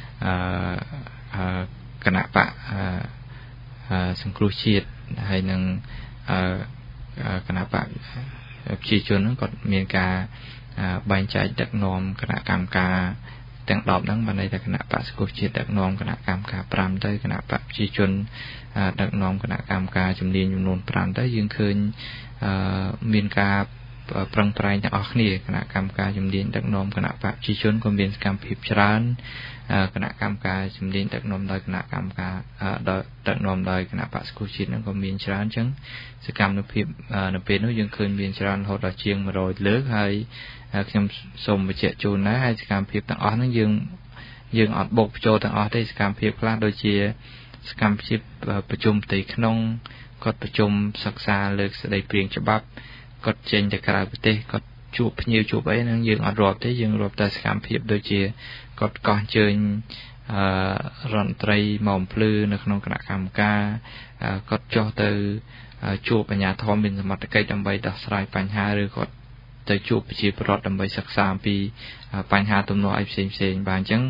គណៈបកសង្គ្រោះជាតិហើយនឹងគណៈបកប្រជាជនហ្នឹងក៏មានការបែងចែកដឹកនាំគណៈកម្មការទាំង10ហ្នឹងបានន័យថាគណៈបកសង្គ្រោះជាតិដឹកនាំគណៈកម្មការ5ទៅគណៈបកប្រជាជនដឹកនាំគណៈកម្មការជំនាញចំនួន5ទៅយើងឃើញមានការប្រឹងប្រែងទាំងអស់គ្នាគណៈកម្មការជំនាញដឹកនាំគណៈបកប្រជាជនក៏មានសកម្មភាពច្រើនគណៈកម្មការជំនាញដឹកនាំដោយគណៈកម្មការដឹកនាំដោយគណៈបកសង្គ្រោះជាតិហ្នឹងក៏មានច្រើនអញ្ចឹងសកម្មភាពនៅពេលនោះយើងឃើញមានច្រើនរហូតដល់ជាង100លើកហើយខ្ញុំសូមបញ្ជាក់ជូនដែរហើយសកម្មភាពទាំងអស់ហ្នឹងយើងអត់បូកបញ្ចូលទាំងអស់ទេសកម្មភាពខ្លះដូចជាសកម្មភាពប្រជុំផ្ទៃក្នុងគាត់ប្រជុំសិក្សាលើកស្ដីព្រៀងច្បាប់គាត់ចេញទៅក្រៅប្រទេសគាត់ជួបភ្ញៀវជួបអីហ្នឹងយើងអត់រាប់ទេយើងរាប់តែសកម្មភាពដូចជាគាត់កោះអញ្ជើញរដ្ឋមន្ត្រីមកអំភ្លឺនៅក្នុងគណៈកម្មការគាត់ចុះទៅជួបអាជ្ញាធរមានសមត្ថកិច្ចដើម្បីដោះស្រាយបញ្ហាឬគាត់ទៅជួបប្រជាពលរដ្ឋដើម្បីសិក្សាអំពីបញ្ហាទំនាស់អីផ្សេងបាទអញ្ចឹង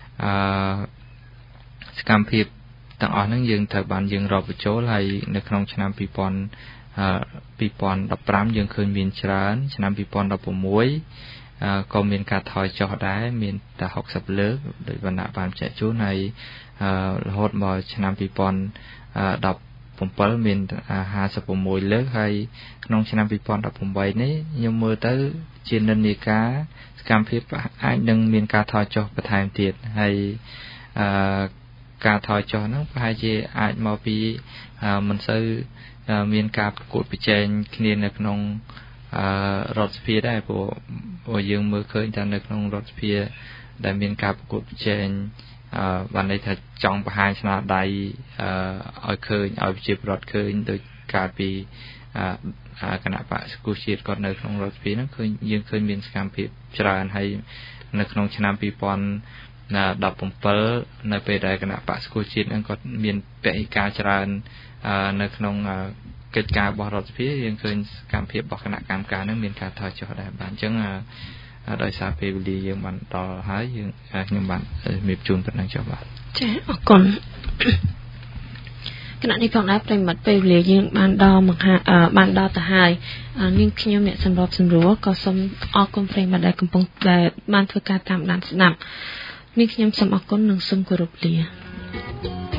សកម្មភាពទាំងអស់ហ្នឹងយើងត្រូវបានយើងរាប់បញ្ចូលហើយនៅក្នុងឆ្នាំ2015យើងឃើញមានច្រើនឆ្នាំ2016ក៏មានការថយចុះដែរមានតែ60លើកដោយវណ្ណៈបានចែកជូនហើយរហូតមកឆ្នាំ2017មាន56លើកហើយក្នុងឆ្នាំ2018នេះខ្ញុំមើលទៅជានិន្នាការសកម្មភាពអាចនឹងមានការថយចុះបន្ថែមទៀតហើយការថយចុះហ្នឹងប្រហែលជាអាចមកពីមិនសូវមានការប្រកួតប្រជែងគ្នានៅក្នុងរដ្ឋសភាដែរព្រោះយើងមើលឃើញថានៅក្នុងរដ្ឋសភាដែលមានការប្រកួតប្រជែងបានន័យថាចង់បង្ហាញស្នាដៃឲ្យឃើញឲ្យប្រជាពលរដ្ឋឃើញដោយការពីគណៈបកសង្គ្រោះជាតិគាត់នៅក្នុងរដ្ឋសភាហ្នឹងឃើញយើងឃើញមានសកម្មភាពច្រើនហើយនៅក្នុងឆ្នាំ2017នៅពេលដែលគណៈបកសង្គ្រោះជាតិហ្នឹងគាត់មានពហិការច្រើននៅក្នុងកិច្ចការរបស់រដ្ឋសភាយើងឃើញសកម្មភាពរបស់គណៈកម្មការហ្នឹងមានការថយចុះដែរបាទអញ្ចឹងដោយសារពេលវេលាយើងបានដល់ហើយខ្ញុំបានជំរាបជូនប៉ុណ្ណឹងចុះបាទចាអរគុណគណៈនេះផងដែរប្រិមត្តពេលវេលាយើងបានដល់ទៅហើយនាងខ្ញុំអ្នកសម្របសម្រួលក៏សូមអរគុណប្រិមត្តដែលកំពុងដែលបានធ្វើការតាមដានស្ដាប់នាងខ្ញុំសូមអរគុណនិងសូមគោរពលា